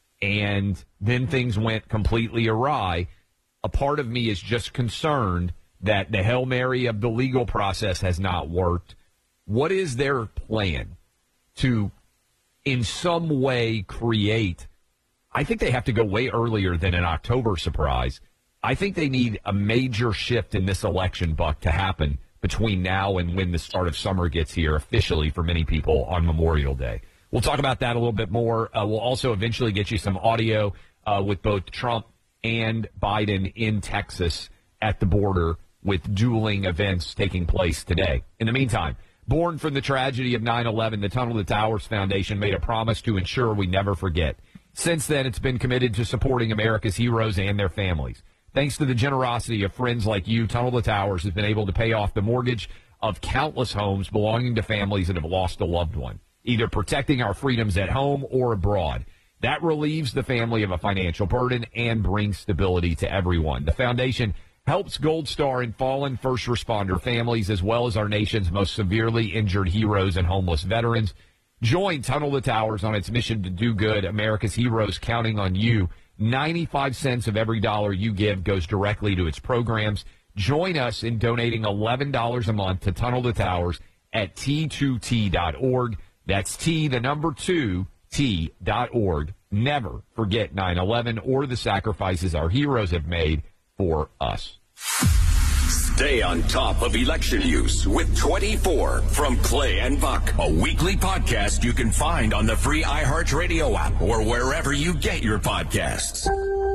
And then things went completely awry. A part of me is just concerned that the Hail Mary of the legal process has not worked. What is their plan to, in some way, create? I think they have to go way earlier than an October surprise. I think they need a major shift in this election, Buck, to happen between now and when the start of summer gets here officially for many people on Memorial Day. We'll talk about that a little bit more. Uh, we'll also eventually get you some audio uh, with both Trump and Biden in Texas at the border with dueling events taking place today. In the meantime, born from the tragedy of nine eleven, the Tunnel to Towers Foundation made a promise to ensure we never forget. Since then, it's been committed to supporting America's heroes and their families. Thanks to the generosity of friends like you, Tunnel to Towers has been able to pay off the mortgage of countless homes belonging to families that have lost a loved one, either protecting our freedoms at home or abroad. That relieves the family of a financial burden and brings stability to everyone. The foundation helps Gold Star and fallen first responder families, as well as our nation's most severely injured heroes and homeless veterans. Join Tunnel to Towers on its mission to do good. America's heroes counting on you. ninety-five cents of every dollar you give goes directly to its programs. Join us in donating eleven dollars a month to Tunnel to Towers at T two T dot org. That's T, the number two, T dot org. Never forget nine eleven or the sacrifices our heroes have made for us. Stay on top of election news with twenty-four from Clay and Buck, a weekly podcast you can find on the free iHeartRadio app or wherever you get your podcasts.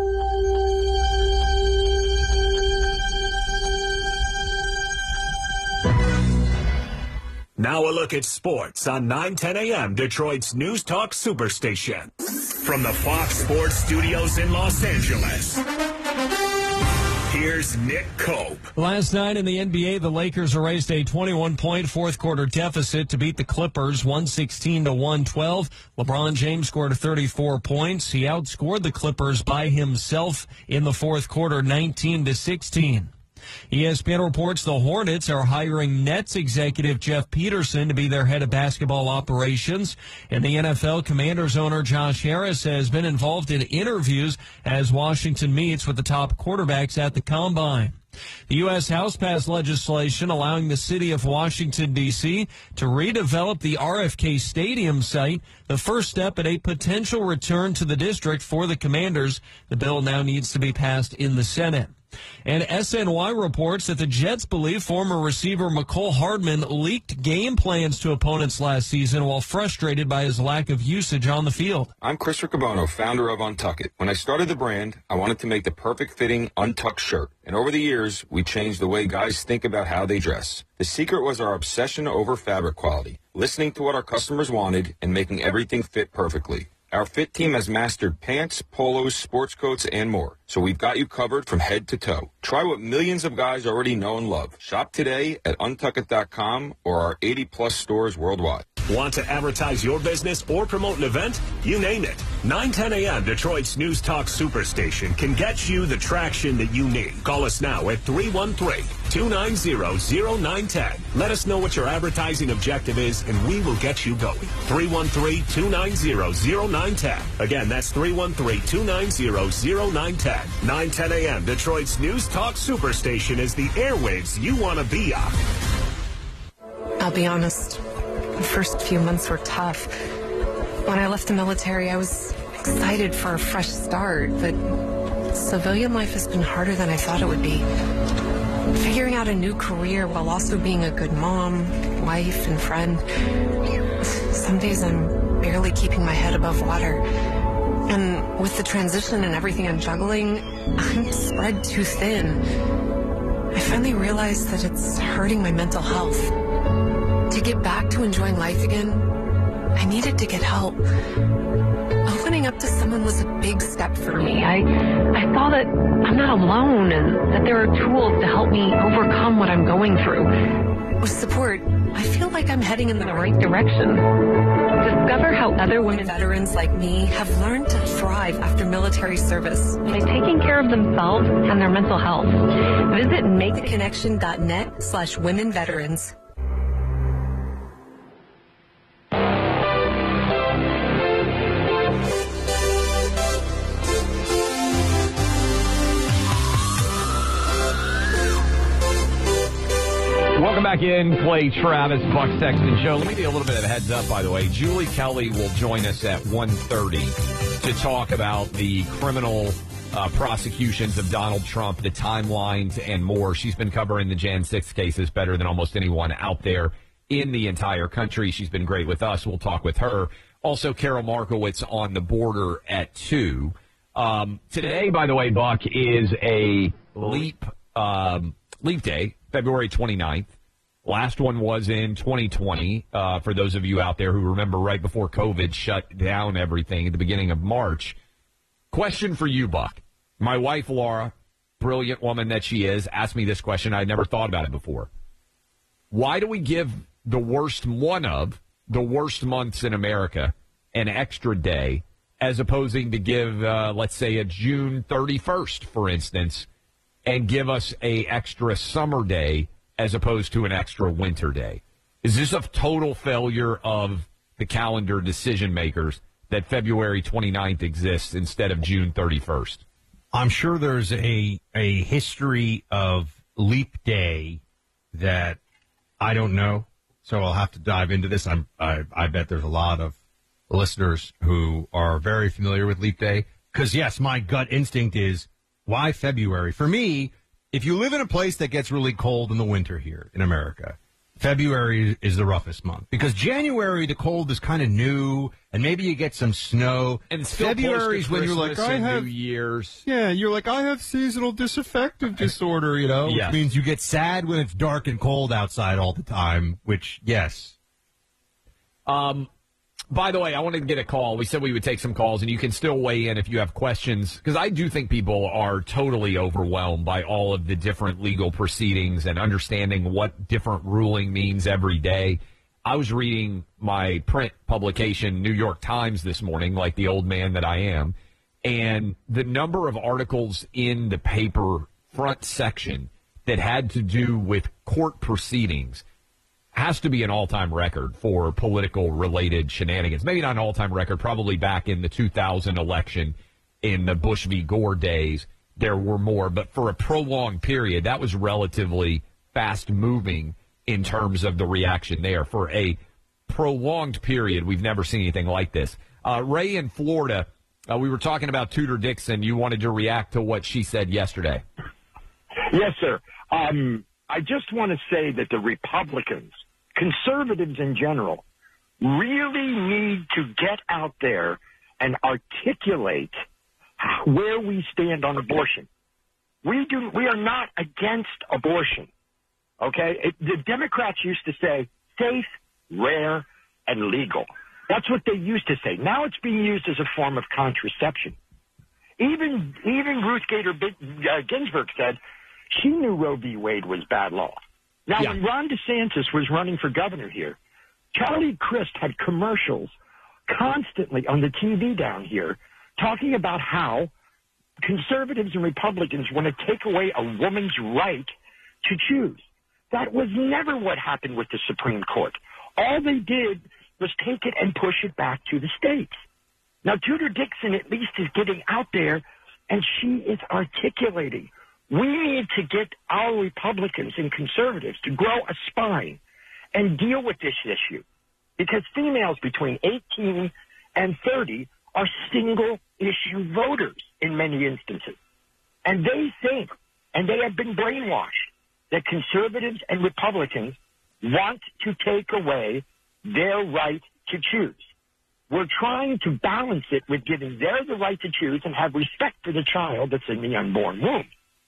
Now a look at sports on nine ten a.m. Detroit's News Talk Superstation. From the Fox Sports Studios in Los Angeles, here's Nick Cope. Last night in the N B A, the Lakers erased a twenty-one point fourth quarter deficit to beat the Clippers one sixteen to one twelve. LeBron James scored thirty-four points. He outscored the Clippers by himself in the fourth quarter nineteen to sixteen. E S P N reports the Hornets are hiring Nets executive Jeff Peterson to be their head of basketball operations. And the N F L, Commanders owner Josh Harris has been involved in interviews as Washington meets with the top quarterbacks at the Combine. The U S House passed legislation allowing the city of Washington, D C to redevelop the R F K Stadium site, the first step in a potential return to the district for the Commanders. The bill now needs to be passed in the Senate. And S N Y reports that the Jets believe former receiver McCole Hardman leaked game plans to opponents last season while frustrated by his lack of usage on the field. I'm Chris Riccobono, founder of Untuck It. When I started the brand, I wanted to make the perfect fitting untucked shirt. And over the years, we changed the way guys think about how they dress. The secret was our obsession over fabric quality, listening to what our customers wanted and making everything fit perfectly. Our fit team has mastered pants, polos, sports coats, and more. So we've got you covered from head to toe. Try what millions of guys already know and love. Shop today at untuck it dot com or our eighty plus stores worldwide. Want to advertise your business or promote an event? You name it. nine ten a.m. Detroit's News Talk Superstation can get you the traction that you need. Call us now at three one three, two nine zero, zero nine one zero. Let us know what your advertising objective is, and we will get you going. three one three, two nine zero, zero nine one zero. Again, that's three one three, two nine zero, zero nine one zero. nine ten a.m. Detroit's News Talk Superstation is the airwaves you want to be on. I'll be honest. The first few months were tough. When I left the military, I was excited for a fresh start, but civilian life has been harder than I thought it would be. Figuring out a new career while also being a good mom, wife, and friend. Some days I'm barely keeping my head above water. And with the transition and everything I'm juggling, I'm spread too thin. I finally realized that it's hurting my mental health. To get back to enjoying life again, I needed to get help. Opening up to someone was a big step for me. I, I saw that I'm not alone and that there are tools to help me overcome what I'm going through. With support, I feel like I'm heading in the right direction. Discover how other women veterans like me have learned to thrive after military service by taking care of themselves and their mental health. Visit make the connection dot net slash women veterans. Welcome back in, Clay Travis, Buck Sexton Show. Let me give you a little bit of a heads up, by the way. Julie Kelly will join us at one thirty to talk about the criminal uh, prosecutions of Donald Trump, the timelines, and more. She's been covering the January sixth cases better than almost anyone out there in the entire country. She's been great with us. We'll talk with her. Also, Carol Markowitz on the border at two. Um, today, by the way, Buck, is a leap um, leap day, February twenty-ninth. Last one was in twenty twenty. Uh, for those of you out there who remember right before COVID shut down everything at the beginning of March. Question for you, Buck. My wife, Laura, brilliant woman that she is, asked me this question. I'd never thought about it before. Why do we give the worst one of the worst months in America an extra day, as opposing to give, uh, let's say, a June thirty-first, for instance, and give us a extra summer day as opposed to an extra winter day? Is this a total failure of the calendar decision makers that February twenty-ninth exists instead of June thirty-first? I'm sure there's a a history of leap day that I don't know, so I'll have to dive into this. I'm, I, I bet there's a lot of listeners who are very familiar with leap day, because, yes, my gut instinct is, why February? For me, if you live in a place that gets really cold in the winter here in America, February is the roughest month, because January, the cold is kind of new, and maybe you get some snow. And still February is when you're like, I have New Year's. Yeah, you're like, I have seasonal disaffective disorder, you know, Yes. which means you get sad when it's dark and cold outside all the time, which, yes. Um, by the way, I wanted to get a call. We said we would take some calls, and you can still weigh in if you have questions, because I do think people are totally overwhelmed by all of the different legal proceedings and understanding what different ruling means every day. I was reading my print publication, New York Times, this morning, like the old man that I am, and the number of articles in the paper front section that had to do with court proceedings has to be an all-time record for political-related shenanigans. Maybe not an all-time record, probably back in the two thousand election in the Bush v. Gore days, there were more. But for a prolonged period, that was relatively fast-moving in terms of the reaction there. For a prolonged period, we've never seen anything like this. Uh, Ray in Florida, uh, we were talking about Tudor Dixon. You wanted to react to what she said yesterday. Yes, sir. Um, I just want to say that the Republicans, conservatives in general, really need to get out there and articulate where we stand on abortion. We do. We are not against abortion. Okay? It, the Democrats used to say safe, rare, and legal. That's what they used to say. Now it's being used as a form of contraception. Even even Ruth Gator Ginsburg said she knew Roe v. Wade was bad law. Now, yeah. when Ron DeSantis was running for governor here, Charlie Crist had commercials constantly on the T V down here talking about how conservatives and Republicans want to take away a woman's right to choose. That was never what happened with the Supreme Court. All they did was take it and push it back to the states. Now, Tudor Dixon at least is getting out there, and she is articulating. We need to get our Republicans and conservatives to grow a spine and deal with this issue, because females between eighteen and thirty are single-issue voters in many instances. And they think, and they have been brainwashed, that conservatives and Republicans want to take away their right to choose. We're trying to balance it with giving them the right to choose and have respect for the child that's in the unborn womb.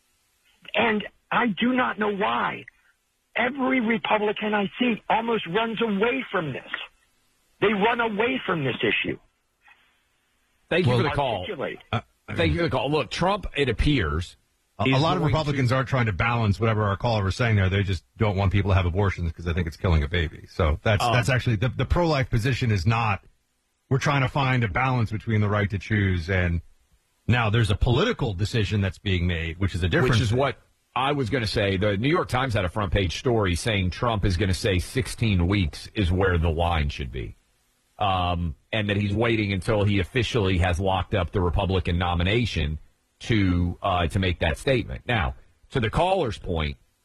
And I do not know why every Republican I see almost runs away from this. They run away from this issue. Thank you Well, for the call. Uh, Thank you for the call. Look, Trump, it appears, A, a lot of Republicans are trying to balance whatever our caller was saying there. They just don't want people to have abortions because they think it's killing a baby. So that's Um, that's actually the, the pro-life position is not. We're trying to find a balance between the right to choose and now there's a political decision that's being made, which is a different. Which is thing. what I was going to say. The New York Times had a front page story saying Trump is going to say sixteen weeks is where the line should be. Um, and that he's waiting until he officially has locked up the Republican nomination to uh, to make that statement. Now, to the caller's point,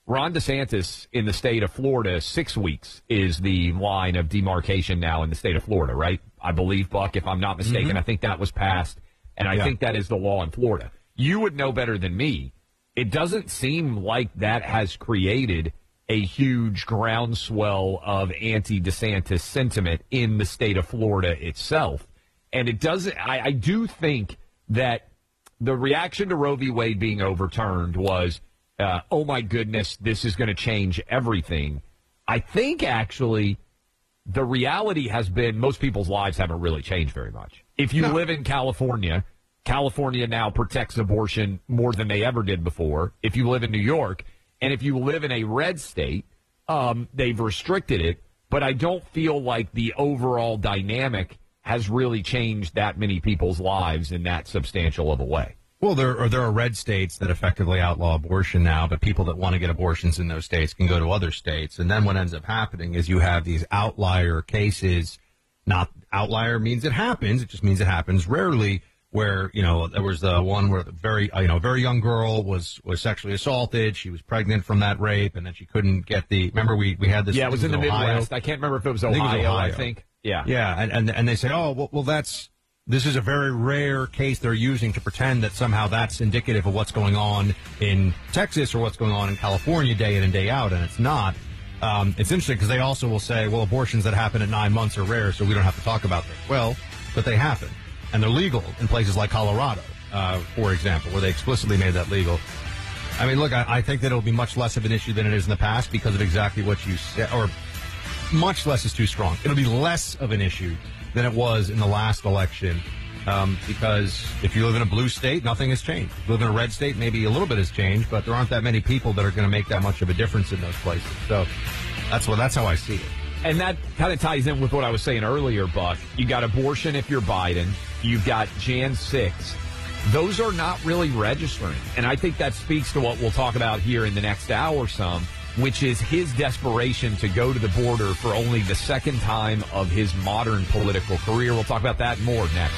Ron DeSantis in the state of Florida, six weeks is the line of demarcation now in the state of Florida, right? I believe, Buck, if I'm not mistaken. Mm-hmm. I think that was passed, and I yeah. think that is the law in Florida. You would know better than me. It doesn't seem like that has created a huge groundswell of anti-DeSantis sentiment in the state of Florida itself. And it doesn't, I, I do think that the reaction to Roe v. Wade being overturned was, uh, oh my goodness, this is going to change everything. I think actually the reality has been most people's lives haven't really changed very much. If you no. live in California, California now protects abortion more than they ever did before. If you live in New York, and if you live in a red state, um, they've restricted it. But I don't feel like the overall dynamic has really changed that many people's lives in that substantial of a way. Well, there are, there are red states that effectively outlaw abortion now, but people that want to get abortions in those states can go to other states. And then what ends up happening is you have these outlier cases. Not outlier means it happens. It just means it happens rarely. Where, you know, there was the one where the very, you know, very young girl was, was sexually assaulted. She was pregnant from that rape, and then she couldn't get the, remember we, we had this. Yeah, it was in the Ohio. Midwest. I can't remember if it was Ohio, I think. It was Ohio. I think. Yeah. Yeah, and, and, and they say, oh, well, well, that's, this is a very rare case they're using to pretend that somehow that's indicative of what's going on in Texas or what's going on in California day in and day out, and it's not. Um, it's interesting because they also will say, well, abortions that happen at nine months are rare, so we don't have to talk about them. Well, but they happen. And they're legal in places like Colorado, uh, for example, where they explicitly made that legal. I mean, look, I, I think that it'll be much less of an issue than it is in the past because of exactly what you said, or much less is too strong. It'll be less of an issue than it was in the last election um, because if you live in a blue state, nothing has changed. If you live in a red state, maybe a little bit has changed, but there aren't that many people that are going to make that much of a difference in those places. So that's what that's how I see it. And that kind of ties in with what I was saying earlier, Buck. You got abortion if you're Biden. You've got January sixth. Those are not really registering. And I think that speaks to what we'll talk about here in the next hour some, which is his desperation to go to the border for only the second time of his modern political career. We'll talk about that and more next.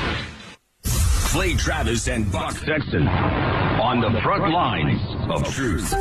Clay Travis and Buck Sexton on the front lines of truth.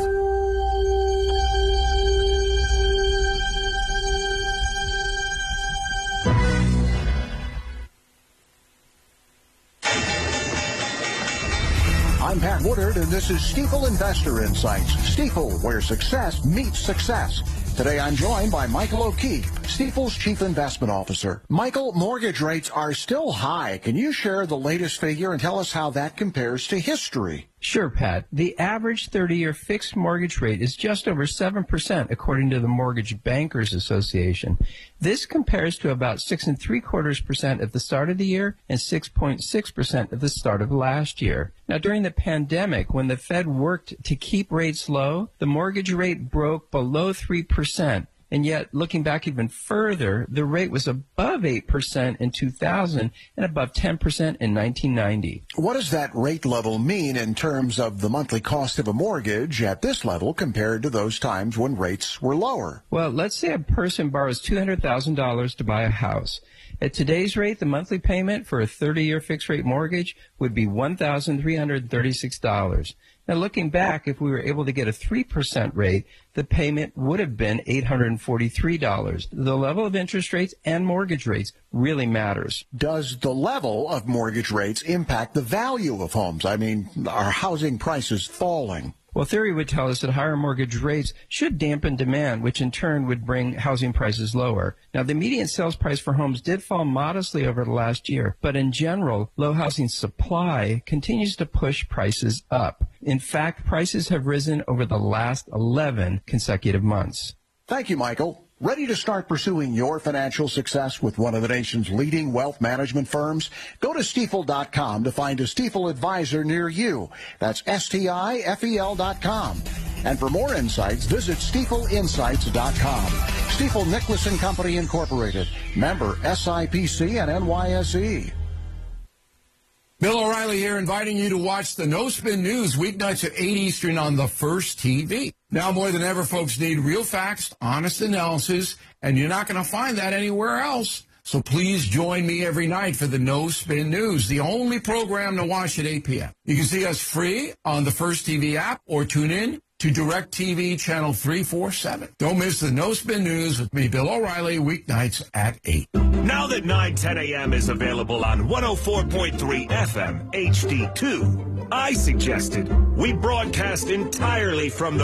I'm Pat Woodard, and this is Stifel Investor Insights. Stifel, where success meets success. Today I'm joined by Michael O'Keefe, Stifel's Chief Investment Officer. Michael, mortgage rates are still high. Can you share the latest figure and tell us how that compares to history? Sure, Pat. The average thirty-year fixed mortgage rate is just over seven percent, according to the Mortgage Bankers Association. This compares to about six and three quarters percent at the start of the year and six point six percent at the start of last year. Now, during the pandemic, when the Fed worked to keep rates low, the mortgage rate broke below three percent. And yet, looking back even further, the rate was above eight percent in two thousand and above ten percent in nineteen ninety. What does that rate level mean in terms of the monthly cost of a mortgage at this level compared to those times when rates were lower? Well, let's say a person borrows two hundred thousand dollars to buy a house. At today's rate, the monthly payment for a thirty-year fixed-rate mortgage would be one thousand three hundred thirty-six dollars. Now, looking back, if we were able to get a three percent rate, the payment would have been eight hundred forty-three dollars. The level of interest rates and mortgage rates really matters. Does the level of mortgage rates impact the value of homes? I mean, are housing prices falling? Well, theory would tell us that higher mortgage rates should dampen demand, which in turn would bring housing prices lower. Now, the median sales price for homes did fall modestly over the last year, but in general, low housing supply continues to push prices up. In fact, prices have risen over the last eleven consecutive months. Thank you, Michael. Ready to start pursuing your financial success with one of the nation's leading wealth management firms? Go to Stifel dot com to find a Stifel advisor near you. That's S T I F E L dot com. And for more insights, visit Stifel Insights dot com. Stifel Nicholas and Company Incorporated. Member S I P C and N Y S E. Bill O'Reilly here, inviting you to watch the No Spin News weeknights at eight Eastern on the First T V. Now more than ever, folks need real facts, honest analysis, and you're not going to find that anywhere else. So please join me every night for the No Spin News, the only program to watch at eight p.m. You can see us free on the First T V app or tune in to DirecTV Channel three forty-seven. Don't miss the No Spin News with me, Bill O'Reilly, weeknights at eight. Now that nine ten a.m. is available on one oh four point three F M H D two, I suggested we broadcast entirely from the